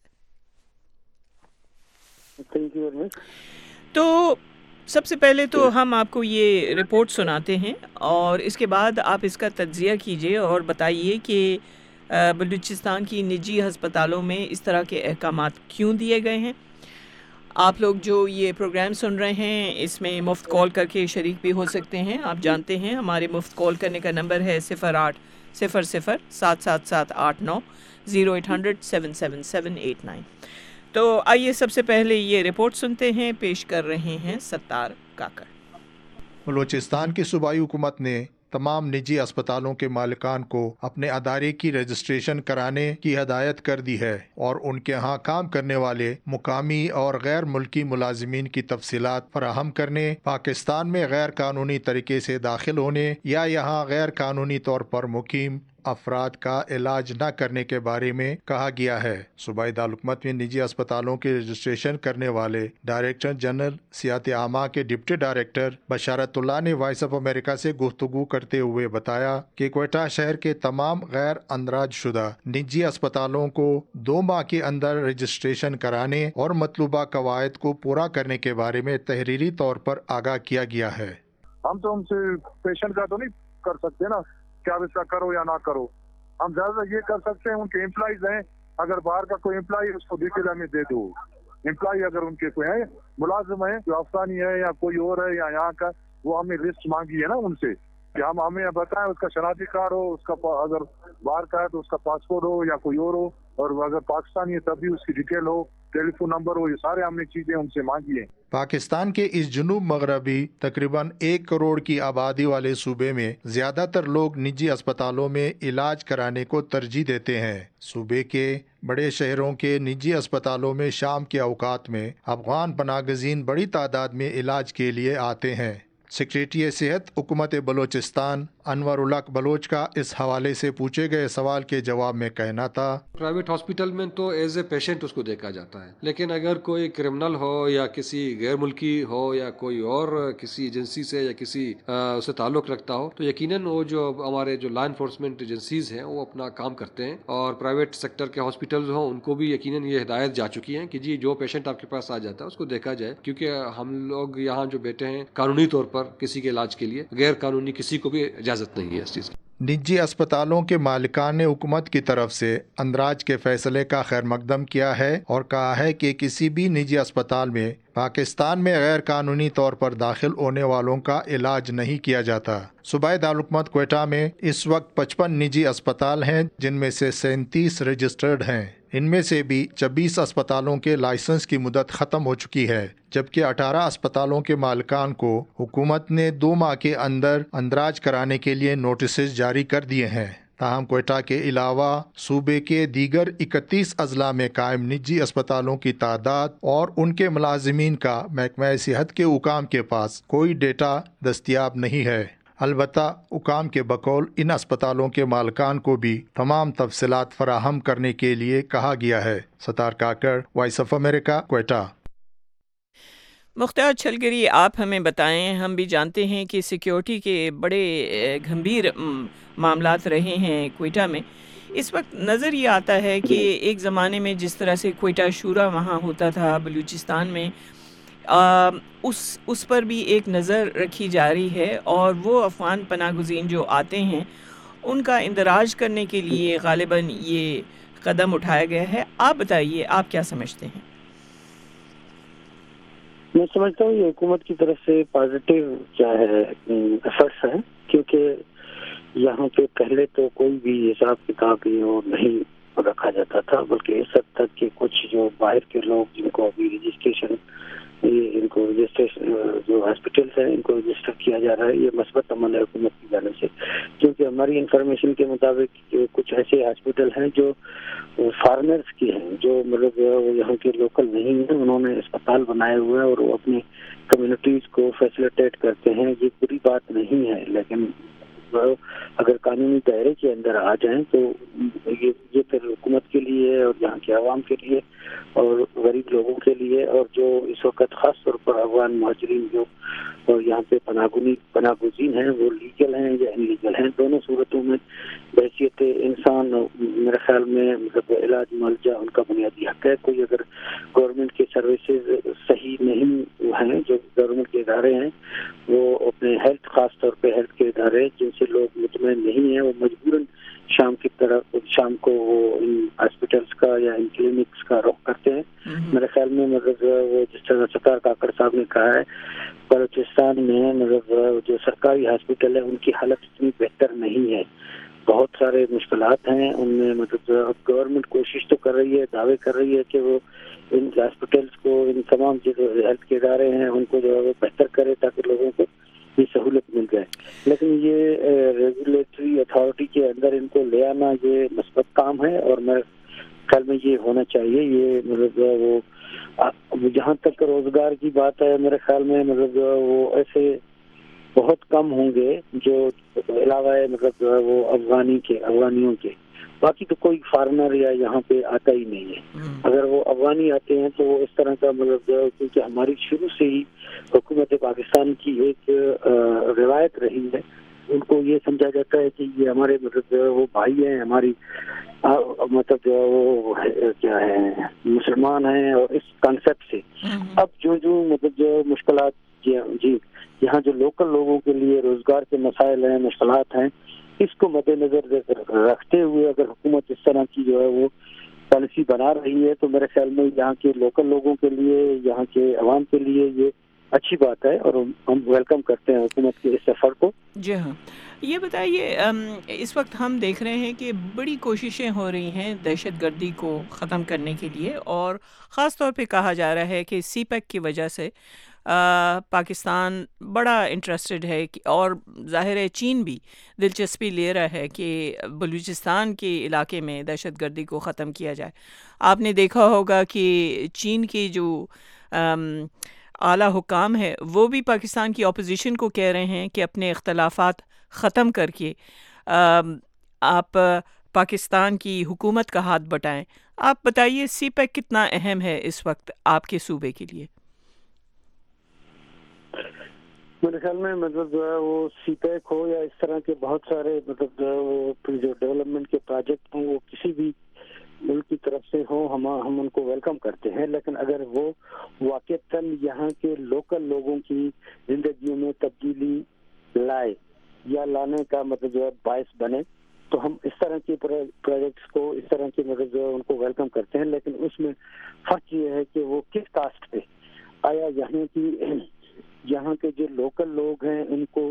تو سب سے پہلے تو ہم آپ کو یہ رپورٹ سناتے ہیں اور اس کے بعد آپ اس کا تجزیہ کیجئے اور بتائیے کہ بلوچستان کی نجی ہسپتالوں میں اس طرح کے احکامات کیوں دیے گئے ہیں۔ آپ لوگ جو یہ پروگرام سن رہے ہیں اس میں مفت کال کر کے شریک بھی ہو سکتے ہیں۔ آپ جانتے ہیں ہمارے مفت کال کرنے کا نمبر ہے 0800-777-89 0800-777-89۔ تو آئیے سب سے پہلے یہ رپورٹ سنتے ہیں، پیش کر رہے ہیں ستار کاکڑ۔ بلوچستان کی صوبائی حکومت نے تمام نجی اسپتالوں کے مالکان کو اپنے ادارے کی رجسٹریشن کرانے کی ہدایت کر دی ہے اور ان کے ہاں کام کرنے والے مقامی اور غیر ملکی ملازمین کی تفصیلات فراہم کرنے، پاکستان میں غیر قانونی طریقے سے داخل ہونے یا یہاں غیر قانونی طور پر مقیم افراد کا علاج نہ کرنے کے بارے میں کہا گیا ہے۔ صوبائی دارالحکومت میں نجی اسپتالوں کے رجسٹریشن کرنے والے ڈائریکٹر جنرل صحت عامہ کے ڈپٹی ڈائریکٹر بشارت اللہ نے وائس آف امریکہ سے گفتگو کرتے ہوئے بتایا کہ کوئٹہ شہر کے تمام غیر اندراج شدہ نجی اسپتالوں کو 2 ماہ کے اندر رجسٹریشن کرانے اور مطلوبہ قواعد کو پورا کرنے کے بارے میں تحریری طور پر آگاہ کیا گیا ہے۔ ہم تو ان سے پیشنٹ کا تو نہیں کر سکتے نا کیا اس کا کرو یا نہ کرو، ہم زیادہ یہ کر سکتے ہیں ان کے امپلائیز ہیں، اگر باہر کا کوئی امپلائی اس کو ڈیٹیل ہمیں دے دو، امپلائی اگر ان کے کوئی ہیں ملازم ہیں جو افغانی ہے یا کوئی اور ہے یا یہاں کا، وہ ہمیں لسٹ مانگی ہے نا ان سے کہ ہم ہمیں بتائیں اس کا شناختی کارڈ ہو، اس کا اگر باہر کا ہے تو اس کا پاسپورٹ ہو یا کوئی اور ہو، اور اگر پاکستانی ہے تب بھی اس کی ڈیٹیل ہو، ٹیلی فون نمبر ہو، یہ سارے ہم نے چیزیں ان سے مانگی ہیں۔ پاکستان کے اس جنوب مغربی تقریباً 1 کروڑ کی آبادی والے صوبے میں زیادہ تر لوگ نجی اسپتالوں میں علاج کرانے کو ترجیح دیتے ہیں۔ صوبے کے بڑے شہروں کے نجی اسپتالوں میں شام کے اوقات میں افغان پناہ گزین بڑی تعداد میں علاج کے لیے آتے ہیں۔ سیکریٹری صحت حکومت بلوچستان انور الحق بلوچ کا اس حوالے سے پوچھے گئے سوال کے جواب میں کہنا تھا، پرائیویٹ ہاسپٹل میں تو ایز اے پیشنٹ اس کو دیکھا جاتا ہے، لیکن اگر کوئی کرمنل ہو یا کسی غیر ملکی ہو یا کوئی اور کسی ایجنسی سے یا کسی سے تعلق رکھتا ہو تو یقیناً وہ جو ہمارے جو لا انفورسمنٹ ایجنسیز ہیں وہ اپنا کام کرتے ہیں، اور پرائیویٹ سیکٹر کے ہاسپٹلز ہوں ان کو بھی یقیناً یہ ہدایت جا چکی ہیں کہ جی جو پیشنٹ آپ کے پاس آ جاتا ہے اس کو دیکھا جائے، کیونکہ ہم لوگ یہاں جو بیٹھے ہیں قانونی طور پر کسی کے علاج کے لیے، غیر قانونی کسی کو بھی اجازت نہیں ہے اس چیز کی۔ نجی اسپتالوں کے مالکان نے حکومت کی طرف سے اندراج کے فیصلے کا خیر مقدم کیا ہے اور کہا ہے کہ کسی بھی نجی اسپتال میں پاکستان میں غیر قانونی طور پر داخل ہونے والوں کا علاج نہیں کیا جاتا۔ صوبائی دارالحکومت کوئٹہ میں اس وقت 55 نجی اسپتال ہیں جن میں سے 37 رجسٹرڈ ہیں، ان میں سے بھی 26 اسپتالوں کے لائسنس کی مدت ختم ہو چکی ہے، جبکہ 18 اسپتالوں کے مالکان کو حکومت نے 2 ماہ کے اندر اندراج کرانے کے لیے نوٹسز جاری کر دیے ہیں۔ تاہم کوئٹہ کے علاوہ صوبے کے دیگر 31 اضلاع میں قائم نجی اسپتالوں کی تعداد اور ان کے ملازمین کا محکمہ صحت کے حکام کے پاس کوئی ڈیٹا دستیاب نہیں ہے۔ البتہ حکام کے بقول ان اسپتالوں کے مالکان کو بھی تمام تفصیلات فراہم کرنے کے لیے کہا گیا ہے۔ Sattar Kakar, voice of America, Quetta. Mukhtar Chhalgari, آپ ہمیں بتائیں، ہم بھی جانتے ہیں کہ سیکیورٹی کے بڑے گھمبیر معاملات رہے ہیں کوئٹہ میں۔ اس وقت نظر یہ آتا ہے کہ ایک زمانے میں جس طرح سے کوئٹہ شورا وہاں ہوتا تھا بلوچستان میں، اس پر بھی ایک نظر رکھی جا رہی ہے، اور وہ افغان پناہ گزین جو آتے ہیں ان کا اندراج کرنے کے لیے غالباً یہ قدم اٹھایا گیا ہے۔ آپ بتائیے، آپ کیا سمجھتے ہیں؟ میں سمجھتا ہوں یہ حکومت کی طرف سے پازیٹیو کیا ہے ایفرٹس ہیں، کیونکہ یہاں پہ پہلے تو کوئی بھی حساب کتاب نہیں رکھا جاتا تھا، بلکہ اس حد تک کہ کچھ جو باہر کے لوگ جن کو ابھی رجسٹریشن جو ہاسپٹلس ہیں ان کو رجسٹر کیا جا رہا ہے، یہ مثبت عمل ہے حکومت کی جانب سے، کیونکہ ہماری انفارمیشن کے مطابق کچھ ایسے ہاسپٹل ہیں جو فارنرز کی ہیں، جو مطلب یہاں کے لوکل نہیں ہیں، انہوں نے اسپتال بنائے ہوئے ہیں اور وہ اپنی کمیونٹیز کو فیسیلیٹیٹ کرتے ہیں۔ یہ بری بات نہیں ہے، لیکن اگر قانونی دائرے کے اندر آ جائیں تو یہ پھر حکومت کے لیے اور یہاں کے عوام کے لیے اور غریب لوگوں کے لیے، اور جو اس وقت خاص طور پر افغان مہاجرین جو اور یہاں پہ پناہ گزین ہیں، وہ لیگل ہیں یا ان لیگل ہیں، دونوں صورتوں میں بحیثیت انسان میرے خیال میں مطلب علاج معالجہ ان کا بنیادی حق ہے۔ کوئی اگر گورنمنٹ کے سروسز صحیح نہیں ہیں، جو گورنمنٹ کے ادارے ہیں وہ اپنے ہیلتھ، خاص طور پہ ہیلتھ کے ادارے جن سے لوگ مطمئن نہیں ہیں، وہ مجبوراً شام کو وہ ان ہاسپٹلس کا یا ان کلینکس کا رخ کرتے ہیں۔ میرے خیال میں مطلب وہ جس طرح ستار کاکڑ صاحب نے کہا ہے، بلوچستان میں مطلب جو سرکاری ہاسپٹل ہے ان کی حالت اتنی بہتر نہیں ہے، بہت سارے مشکلات ہیں ان میں۔ مطلب اب گورنمنٹ کوشش تو کر رہی ہے، دعوے کر رہی ہے کہ وہ ان ہاسپٹلس کو، ان تمام جو ہیلتھ کے ادارے ہیں ان کو جو ہے وہ بہتر کرے تاکہ لوگوں کو یہ سہولت مل جائے. لیکن یہ ریگولیٹری اتھارٹی کے اندر ان کو لے آنا یہ مثبت کام ہے, اور میرے خیال میں یہ ہونا چاہیے. یہ مطلب وہ جہاں تک روزگار کی بات ہے, میرے خیال میں مطلب وہ ایسے بہت کم ہوں گے جو علاوہ مطلب وہ افغانیوں کے. باقی تو کوئی فارمر یا یہاں پہ آتا ہی نہیں ہے. اگر وہ افغانی آتے ہیں تو وہ اس طرح کا مطلب کیونکہ ہماری شروع سے ہی حکومت پاکستان کی ایک روایت رہی ہے, ان کو یہ سمجھا جاتا ہے کہ یہ ہمارے مطلب وہ بھائی ہیں, ہماری مطلب وہ کیا ہے مسلمان ہیں, اور اس کانسیپٹ سے اب جو مطلب جو مشکلات جی یہاں جو لوکل لوگوں کے لیے روزگار کے مسائل ہیں, مشکلات ہیں, اس کو مد نظر رکھتے ہوئے اگر حکومت اس طرح کی جو ہے وہ پالیسی بنا رہی ہے تو میرے خیال میں یہاں کے لوکل لوگوں کے لیے, یہاں کے عوام کے لیے یہ اچھی بات ہے, اور ہم ویلکم کرتے ہیں حکومت کے اس سفر کو. جی ہاں, یہ بتائیے اس وقت ہم دیکھ رہے ہیں کہ بڑی کوششیں ہو رہی ہیں دہشت گردی کو ختم کرنے کے لیے, اور خاص طور پہ کہا جا رہا ہے کہ سی پیک کی وجہ سے پاکستان بڑا انٹرسٹڈ ہے, اور ظاہر ہے چین بھی دلچسپی لے رہا ہے کہ بلوچستان کے علاقے میں دہشت گردی کو ختم کیا جائے. آپ نے دیکھا ہوگا کہ چین کی جو اعلیٰ حکام ہے وہ بھی پاکستان کی اپوزیشن کو کہہ رہے ہیں کہ اپنے اختلافات ختم کر کے آپ پاکستان کی حکومت کا ہاتھ بٹائیں. آپ بتائیے سی پیک کتنا اہم ہے اس وقت آپ کے صوبے کے لیے؟ میرے خیال میں مطلب جو ہے وہ سی پیک ہو یا اس طرح کے بہت سارے مطلب جو ہے وہ جو ڈیولپمنٹ کے پروجیکٹ ہوں وہ کسی بھی ملک کی طرف سے ہوں, ہم ان کو ویلکم کرتے ہیں. لیکن اگر وہ واقعتاً یہاں کے لوکل لوگوں کی زندگیوں میں تبدیلی لائے یا لانے کا مطلب جو ہے باعث بنے تو ہم اس طرح کے پروجیکٹس کو, اس طرح کے مطلب جو ہے ان کو ویلکم کرتے ہیں. لیکن اس میں فرق یہ ہے کہ وہ کس کاسٹ پہ, آیا یہاں کے جو لوکل لوگ ہیں ان کو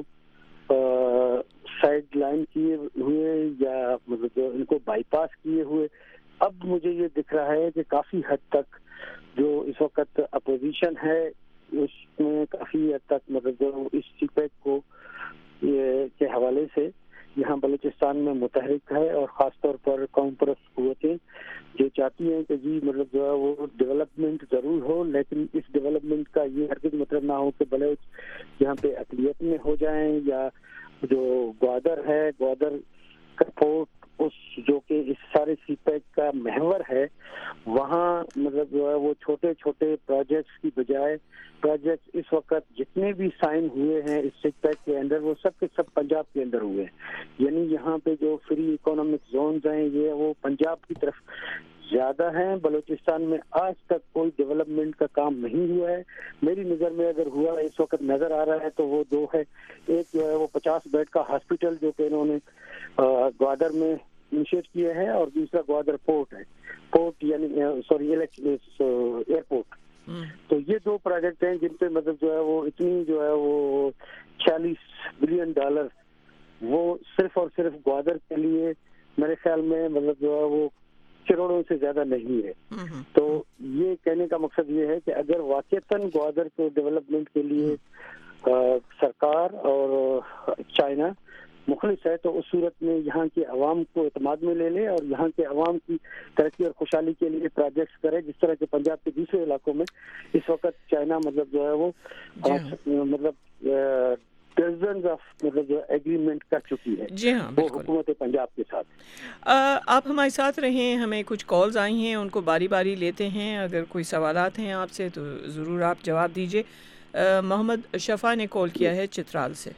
سائڈ لائن کیے ہوئے یا مطلب جو ان کو بائی پاس کیے ہوئے. اب مجھے یہ دکھ رہا ہے کہ کافی حد تک جو اس وقت اپوزیشن ہے اس میں کافی حد تک مطلب جو اس سی پیک کو کے حوالے سے یہاں بلوچستان میں متحرک ہے, اور خاص طور پر قوم پرست قوتیں جو چاہتی ہیں کہ جی مطلب جو ہے وہ ڈیولپمنٹ ضرور ہو, لیکن اس ڈیولپمنٹ کا یہ ہرگز مطلب نہ ہو کہ بلوچ یہاں پہ اقلیت میں ہو جائیں, یا جو گوادر ہے, گوادر کا پورٹ اس جو کہ اس سارے سی پیک کا محور ہے, وہاں مطلب جو ہے وہ چھوٹے چھوٹے پروجیکٹس کی بجائے پروجیکٹس اس وقت جتنے بھی سائن ہوئے ہیں اس سی پیک کے اندر وہ سب کے سب پنجاب کے اندر ہوئے ہیں. یعنی یہاں پہ جو فری اکنامک زونز ہیں یہ وہ پنجاب کی طرف زیادہ ہیں. بلوچستان میں آج تک کوئی ڈیولپمنٹ کا کام نہیں ہوا ہے. میری نظر میں اگر ہوا اس وقت نظر آ رہا ہے تو وہ دو ہے. ایک جو ہے وہ 50 بیڈ کا ہاسپٹل جو کہ انہوں نے گوادر میں انیشیٹ کیا ہے, اور دوسرا گوادر پورٹ ہے, پورٹ یعنی سوری ایئرپورٹ. تو یہ دو پروجیکٹ ہیں جن پہ مطلب جو ہے وہ اتنی جو ہے وہ $46 بلین وہ صرف اور صرف گوادر کے لیے میرے خیال میں مطلب جو ہے وہ کروڑوں سے زیادہ نہیں ہے. تو یہ کہنے کا مقصد یہ ہے کہ اگر واقعتاً گوادر کے ڈیولپمنٹ کے لیے سرکار اور چائنا مخلص ہے تو اس صورت میں یہاں کے عوام کو اعتماد میں لے لے اور یہاں کے عوام کی ترقی اور خوشحالی کے لیے پروجیکٹس کرے, جس طرح کے پنجاب کے دوسرے علاقوں میں اس وقت چائنا مطلب جو ہے وہ مطلب ڈزنز آف مطلب جو ایگریمنٹ کر چکی ہے. جی ہاں, وہ حکومت پنجاب کے ساتھ. آپ ہمارے ساتھ رہیں, ہمیں کچھ کالز آئی ہیں ان کو باری باری لیتے ہیں. اگر کوئی سوالات ہیں آپ سے تو ضرور آپ جواب دیجیے. محمد شفا نے کال کیا ہے چترال سے.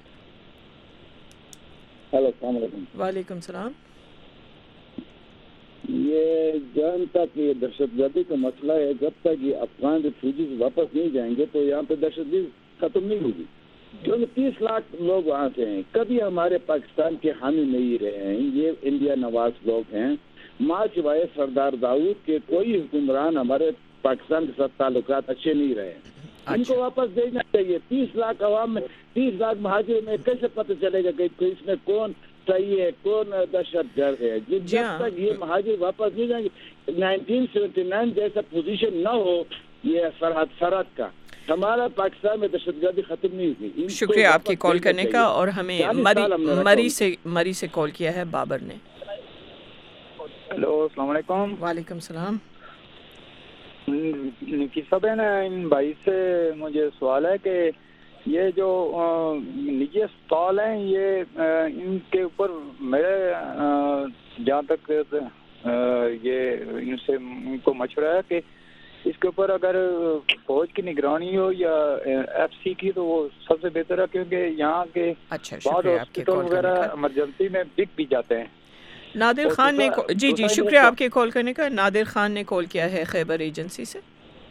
ہیلو, السلام علیکم. وعلیکم السلام. یہ جہاں تک یہ دہشت گردی کا مسئلہ ہے, جب تک یہ افغان ریفیوجیز واپس نہیں جائیں گے تو یہاں پہ دہشت گردی ختم نہیں ہوگی. کیونکہ 30 لاکھ لوگ وہاں سے ہیں, کبھی ہمارے پاکستان کے حامی نہیں رہے ہیں. یہ انڈیا نواز لوگ ہیں. ماں سوائے سردار داؤد کے کوئی حکمران ہمارے پاکستان کے ساتھ تعلقات اچھے نہیں رہے. ان کو واپس دینا چاہیے. 30 لاکھ عوام میں 30 لاکھ مہاجر میں کیسے پتہ چلے گا کہ اس میں کون صحیح ہے کون دہشت گرد ہے. جب تک یہ مہاجر واپس نہیں جائیں گے, 1979 جیسا پوزیشن نہ ہو یہ سرحد کا, ہمارا پاکستان میں دہشت گردی ختم نہیں ہوئی. شکریہ آپ کی کال کرنے کا. اور ہمیں مری سے کال کیا ہے بابر نے. ہیلو السلام علیکم. وعلیکم السلام. نفیسہ بہن, ان بھائی سے مجھے سوال ہے کہ یہ جو نجی اسپتال ہیں یہ ان کے اوپر میرے جہاں تک یہ ان کو مشورہ ہے کہ اس کے اوپر اگر فوج کی نگرانی ہو یا ایف سی کی تو وہ سب سے بہتر ہے, کیونکہ یہاں کے بعض ہاسپٹل وغیرہ ایمرجنسی میں بک بھی جاتے ہیں. نادر خان نے جی شکریہ آپ کے کال کرنے کا. نادر خان نے کال کیا ہے خیبر ایجنسی سے.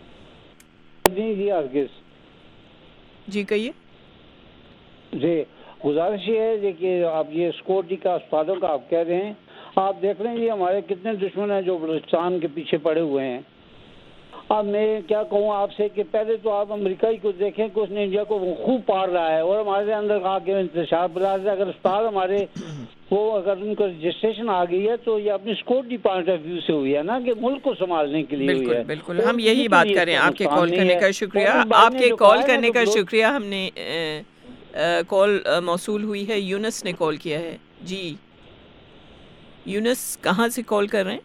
جی کہیے. جی گزارش یہ ہے کہ آپ یہ سیکورٹی کا اسپتالوں کا آپ کہہ رہے ہیں, آپ دیکھ لیں یہ ہمارے کتنے دشمن ہیں جو بلوچستان کے پیچھے پڑے ہوئے ہیں. اب میں کیا کہوں آپ سے کہ پہلے تو آپ امریکائی کو دیکھیں کہ اس نے انڈیا کو خوب پاڑ رہا ہے اور ہمارے اندر آ کے انتشار بلا رہا ہے. اگر اسپتال ہمارے وہ اگر ان کو رجسٹریشن آ گئی ہے تو یہ اپنی سیکورٹی پوائنٹ آف ویو سے ہوئی ہے نا, کہ ملک کو سنبھالنے کے لیے ہوئی ہے. بالکل ہم یہی بات کریں. آپ کے کال کرنے کا شکریہ. آپ کے کال کرنے کا شکریہ. ہم نے کال موصول ہوئی ہے. یونس نے کال کیا ہے. جی یونس کہاں سے کال کر رہے ہیں؟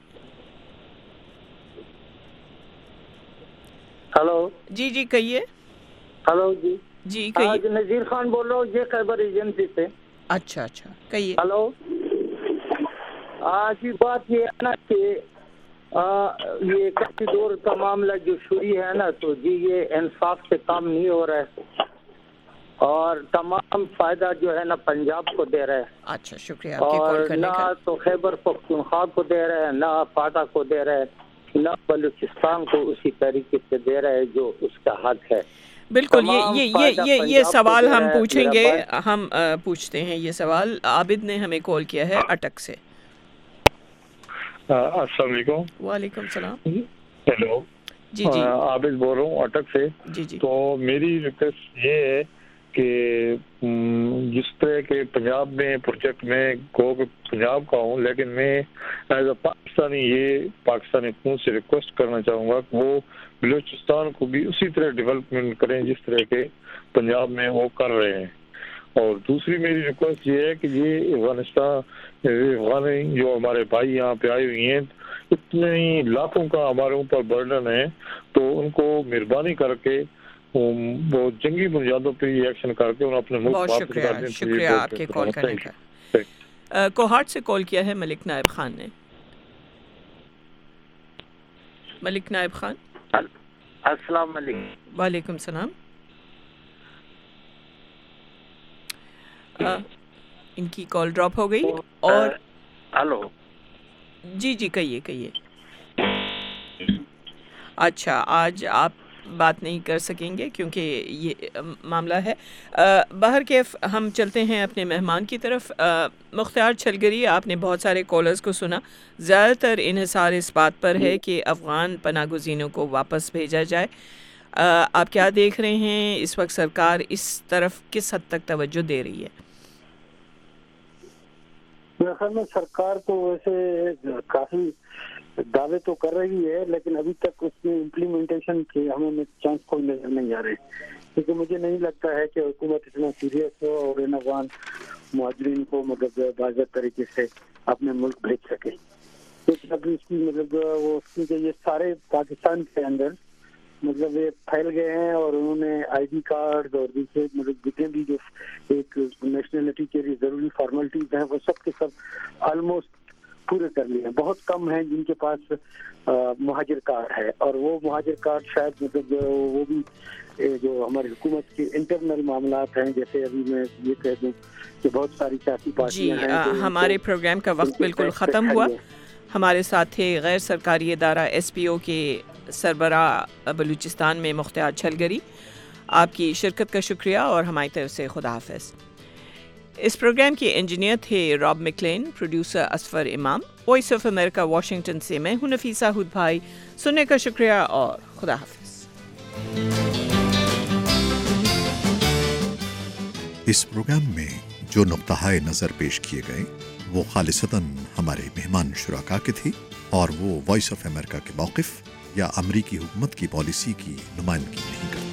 ہلو جی کہیے. ہلو جی کہیے. نذیر خان بول رہا ہوں, یہ خیبر ایجنسی سے. اچھا کہیے. ہلو آج کی بات یہ ہے نا کہ یہ کافی دور کا معاملہ جو شروع ہے نا, تو جی یہ انصاف سے کام نہیں ہو رہا ہے اور تمام فائدہ جو ہے نا پنجاب کو دے رہے ہیں. اچھا شکریہ. اور نہ تو خیبر پختونخوا کو دے رہے ہیں, نہ فاٹا کو دے رہے ہیں, نہ بلوچستان کو اسی طریقے سے دے رہے ہیں جو اس کا حق ہے. بالکل. یہ سوال ہم پوچھیں گے. ہم پوچھتے ہیں یہ سوال. عابد نے ہمیں کال کیا ہے اٹک سے. السلام علیکم. وعلیکم السلام. ہیلو جی عابد بول رہا ہوں اٹک سے. جی تو میری ریکویسٹ یہ ہے کہ جس طرح کے پنجاب میں پروجیکٹ میں پنجاب کا ہوں, لیکن میں ایز اے پاکستانی یہ پاکستانی حکومت سے ریکویسٹ کرنا چاہوں گا کہ وہ بلوچستان کو بھی اسی طرح ڈیولپمنٹ کریں جس طرح کے پنجاب میں وہ کر رہے ہیں. اور دوسری میری ریکویسٹ یہ ہے کہ یہ افغان جو ہمارے بھائی یہاں پہ آئے ہوئی ہیں, اتنے ہی لاکھوں کا ہمارے اوپر برڈن ہے, تو ان کو مہربانی کر کے وہ جنگی بنیادوں پہ ایکشن کر کے انہیں اپنے ملک واپس کر دیں. شکریہ آپ کے کال کرنے کا. کوہاٹ سے کال کیا ہے ملک نائب خان نے. ملک نائب خان. السلام علیکم. وعلیکم السلام. ان کی کال ڈراپ ہو گئی. اور ہلو جی کہیے. اچھا آج آپ بات نہیں کر سکیں گے کیونکہ یہ معاملہ ہے. بہرکیف ہم چلتے ہیں اپنے مہمان کی طرف. مختار چھلگری, آپ نے بہت سارے کالرز کو سنا. زیادہ تر انحصار اس بات پر ہے کہ افغان پناہ گزینوں کو واپس بھیجا جائے. آپ کیا دیکھ رہے ہیں اس وقت سرکار اس طرف کس حد تک توجہ دے رہی ہے؟ میرے خیال میں سرکار تو ویسے کافی دعوے تو کر رہی ہے, لیکن ابھی تک اس میں امپلیمنٹیشن کے ہمیں چانس کوئی نظر نہیں آ رہے, کیونکہ مجھے نہیں لگتا ہے کہ حکومت اتنا سیریس ہو اور ان افغان مہاجرین کو مطلب باضابطہ طریقے سے اپنے ملک بھیج سکے. لیکن ابھی اس کی مطلب وہ یہ سارے پاکستان کے اندر مطلب یہ پھیل گئے ہیں اور انہوں نے آئی ڈی کارڈ اور دوسرے مطلب جتنے بھی جو ایک نیشنلٹی کے لیے ضروری فارمیلٹیز ہیں وہ سب کے سب آلموسٹ پورے کر لیے ہیں. بہت کم ہیں جن کے پاس مہاجر کارڈ ہے, اور وہ مہاجر کارڈ شاید مطلب وہ بھی جو ہماری حکومت کے انٹرنل معاملات ہیں, جیسے ابھی میں یہ کہہ دوں کہ بہت ساری سیاسی پارٹیاں ہیں. ہمارے پروگرام کا وقت بالکل ختم ہوا. ہمارے ساتھ تھے غیر سرکاری ادارہ ایس پی او کے سربراہ بلوچستان میں مختار چھلگری. آپ کی شرکت کا شکریہ اور ہماری طرف سے خدا حافظ. اس پروگرام کے انجینئر تھے راب مکلین, پروڈیوسر اسفر امام. وائس آف امریکہ واشنگٹن سے میں ہوں نفیسہ ہود بھائی. سننے کا شکریہ اور خدا حافظ. اس پروگرام میں جو نقطہ نظر پیش کیے گئے وہ خالصتاً ہمارے مہمان شرکا کے تھے اور وہ وائس آف امریکہ کے موقف یا امریکی حکومت کی پالیسی کی نمائندگی نہیں کرتے.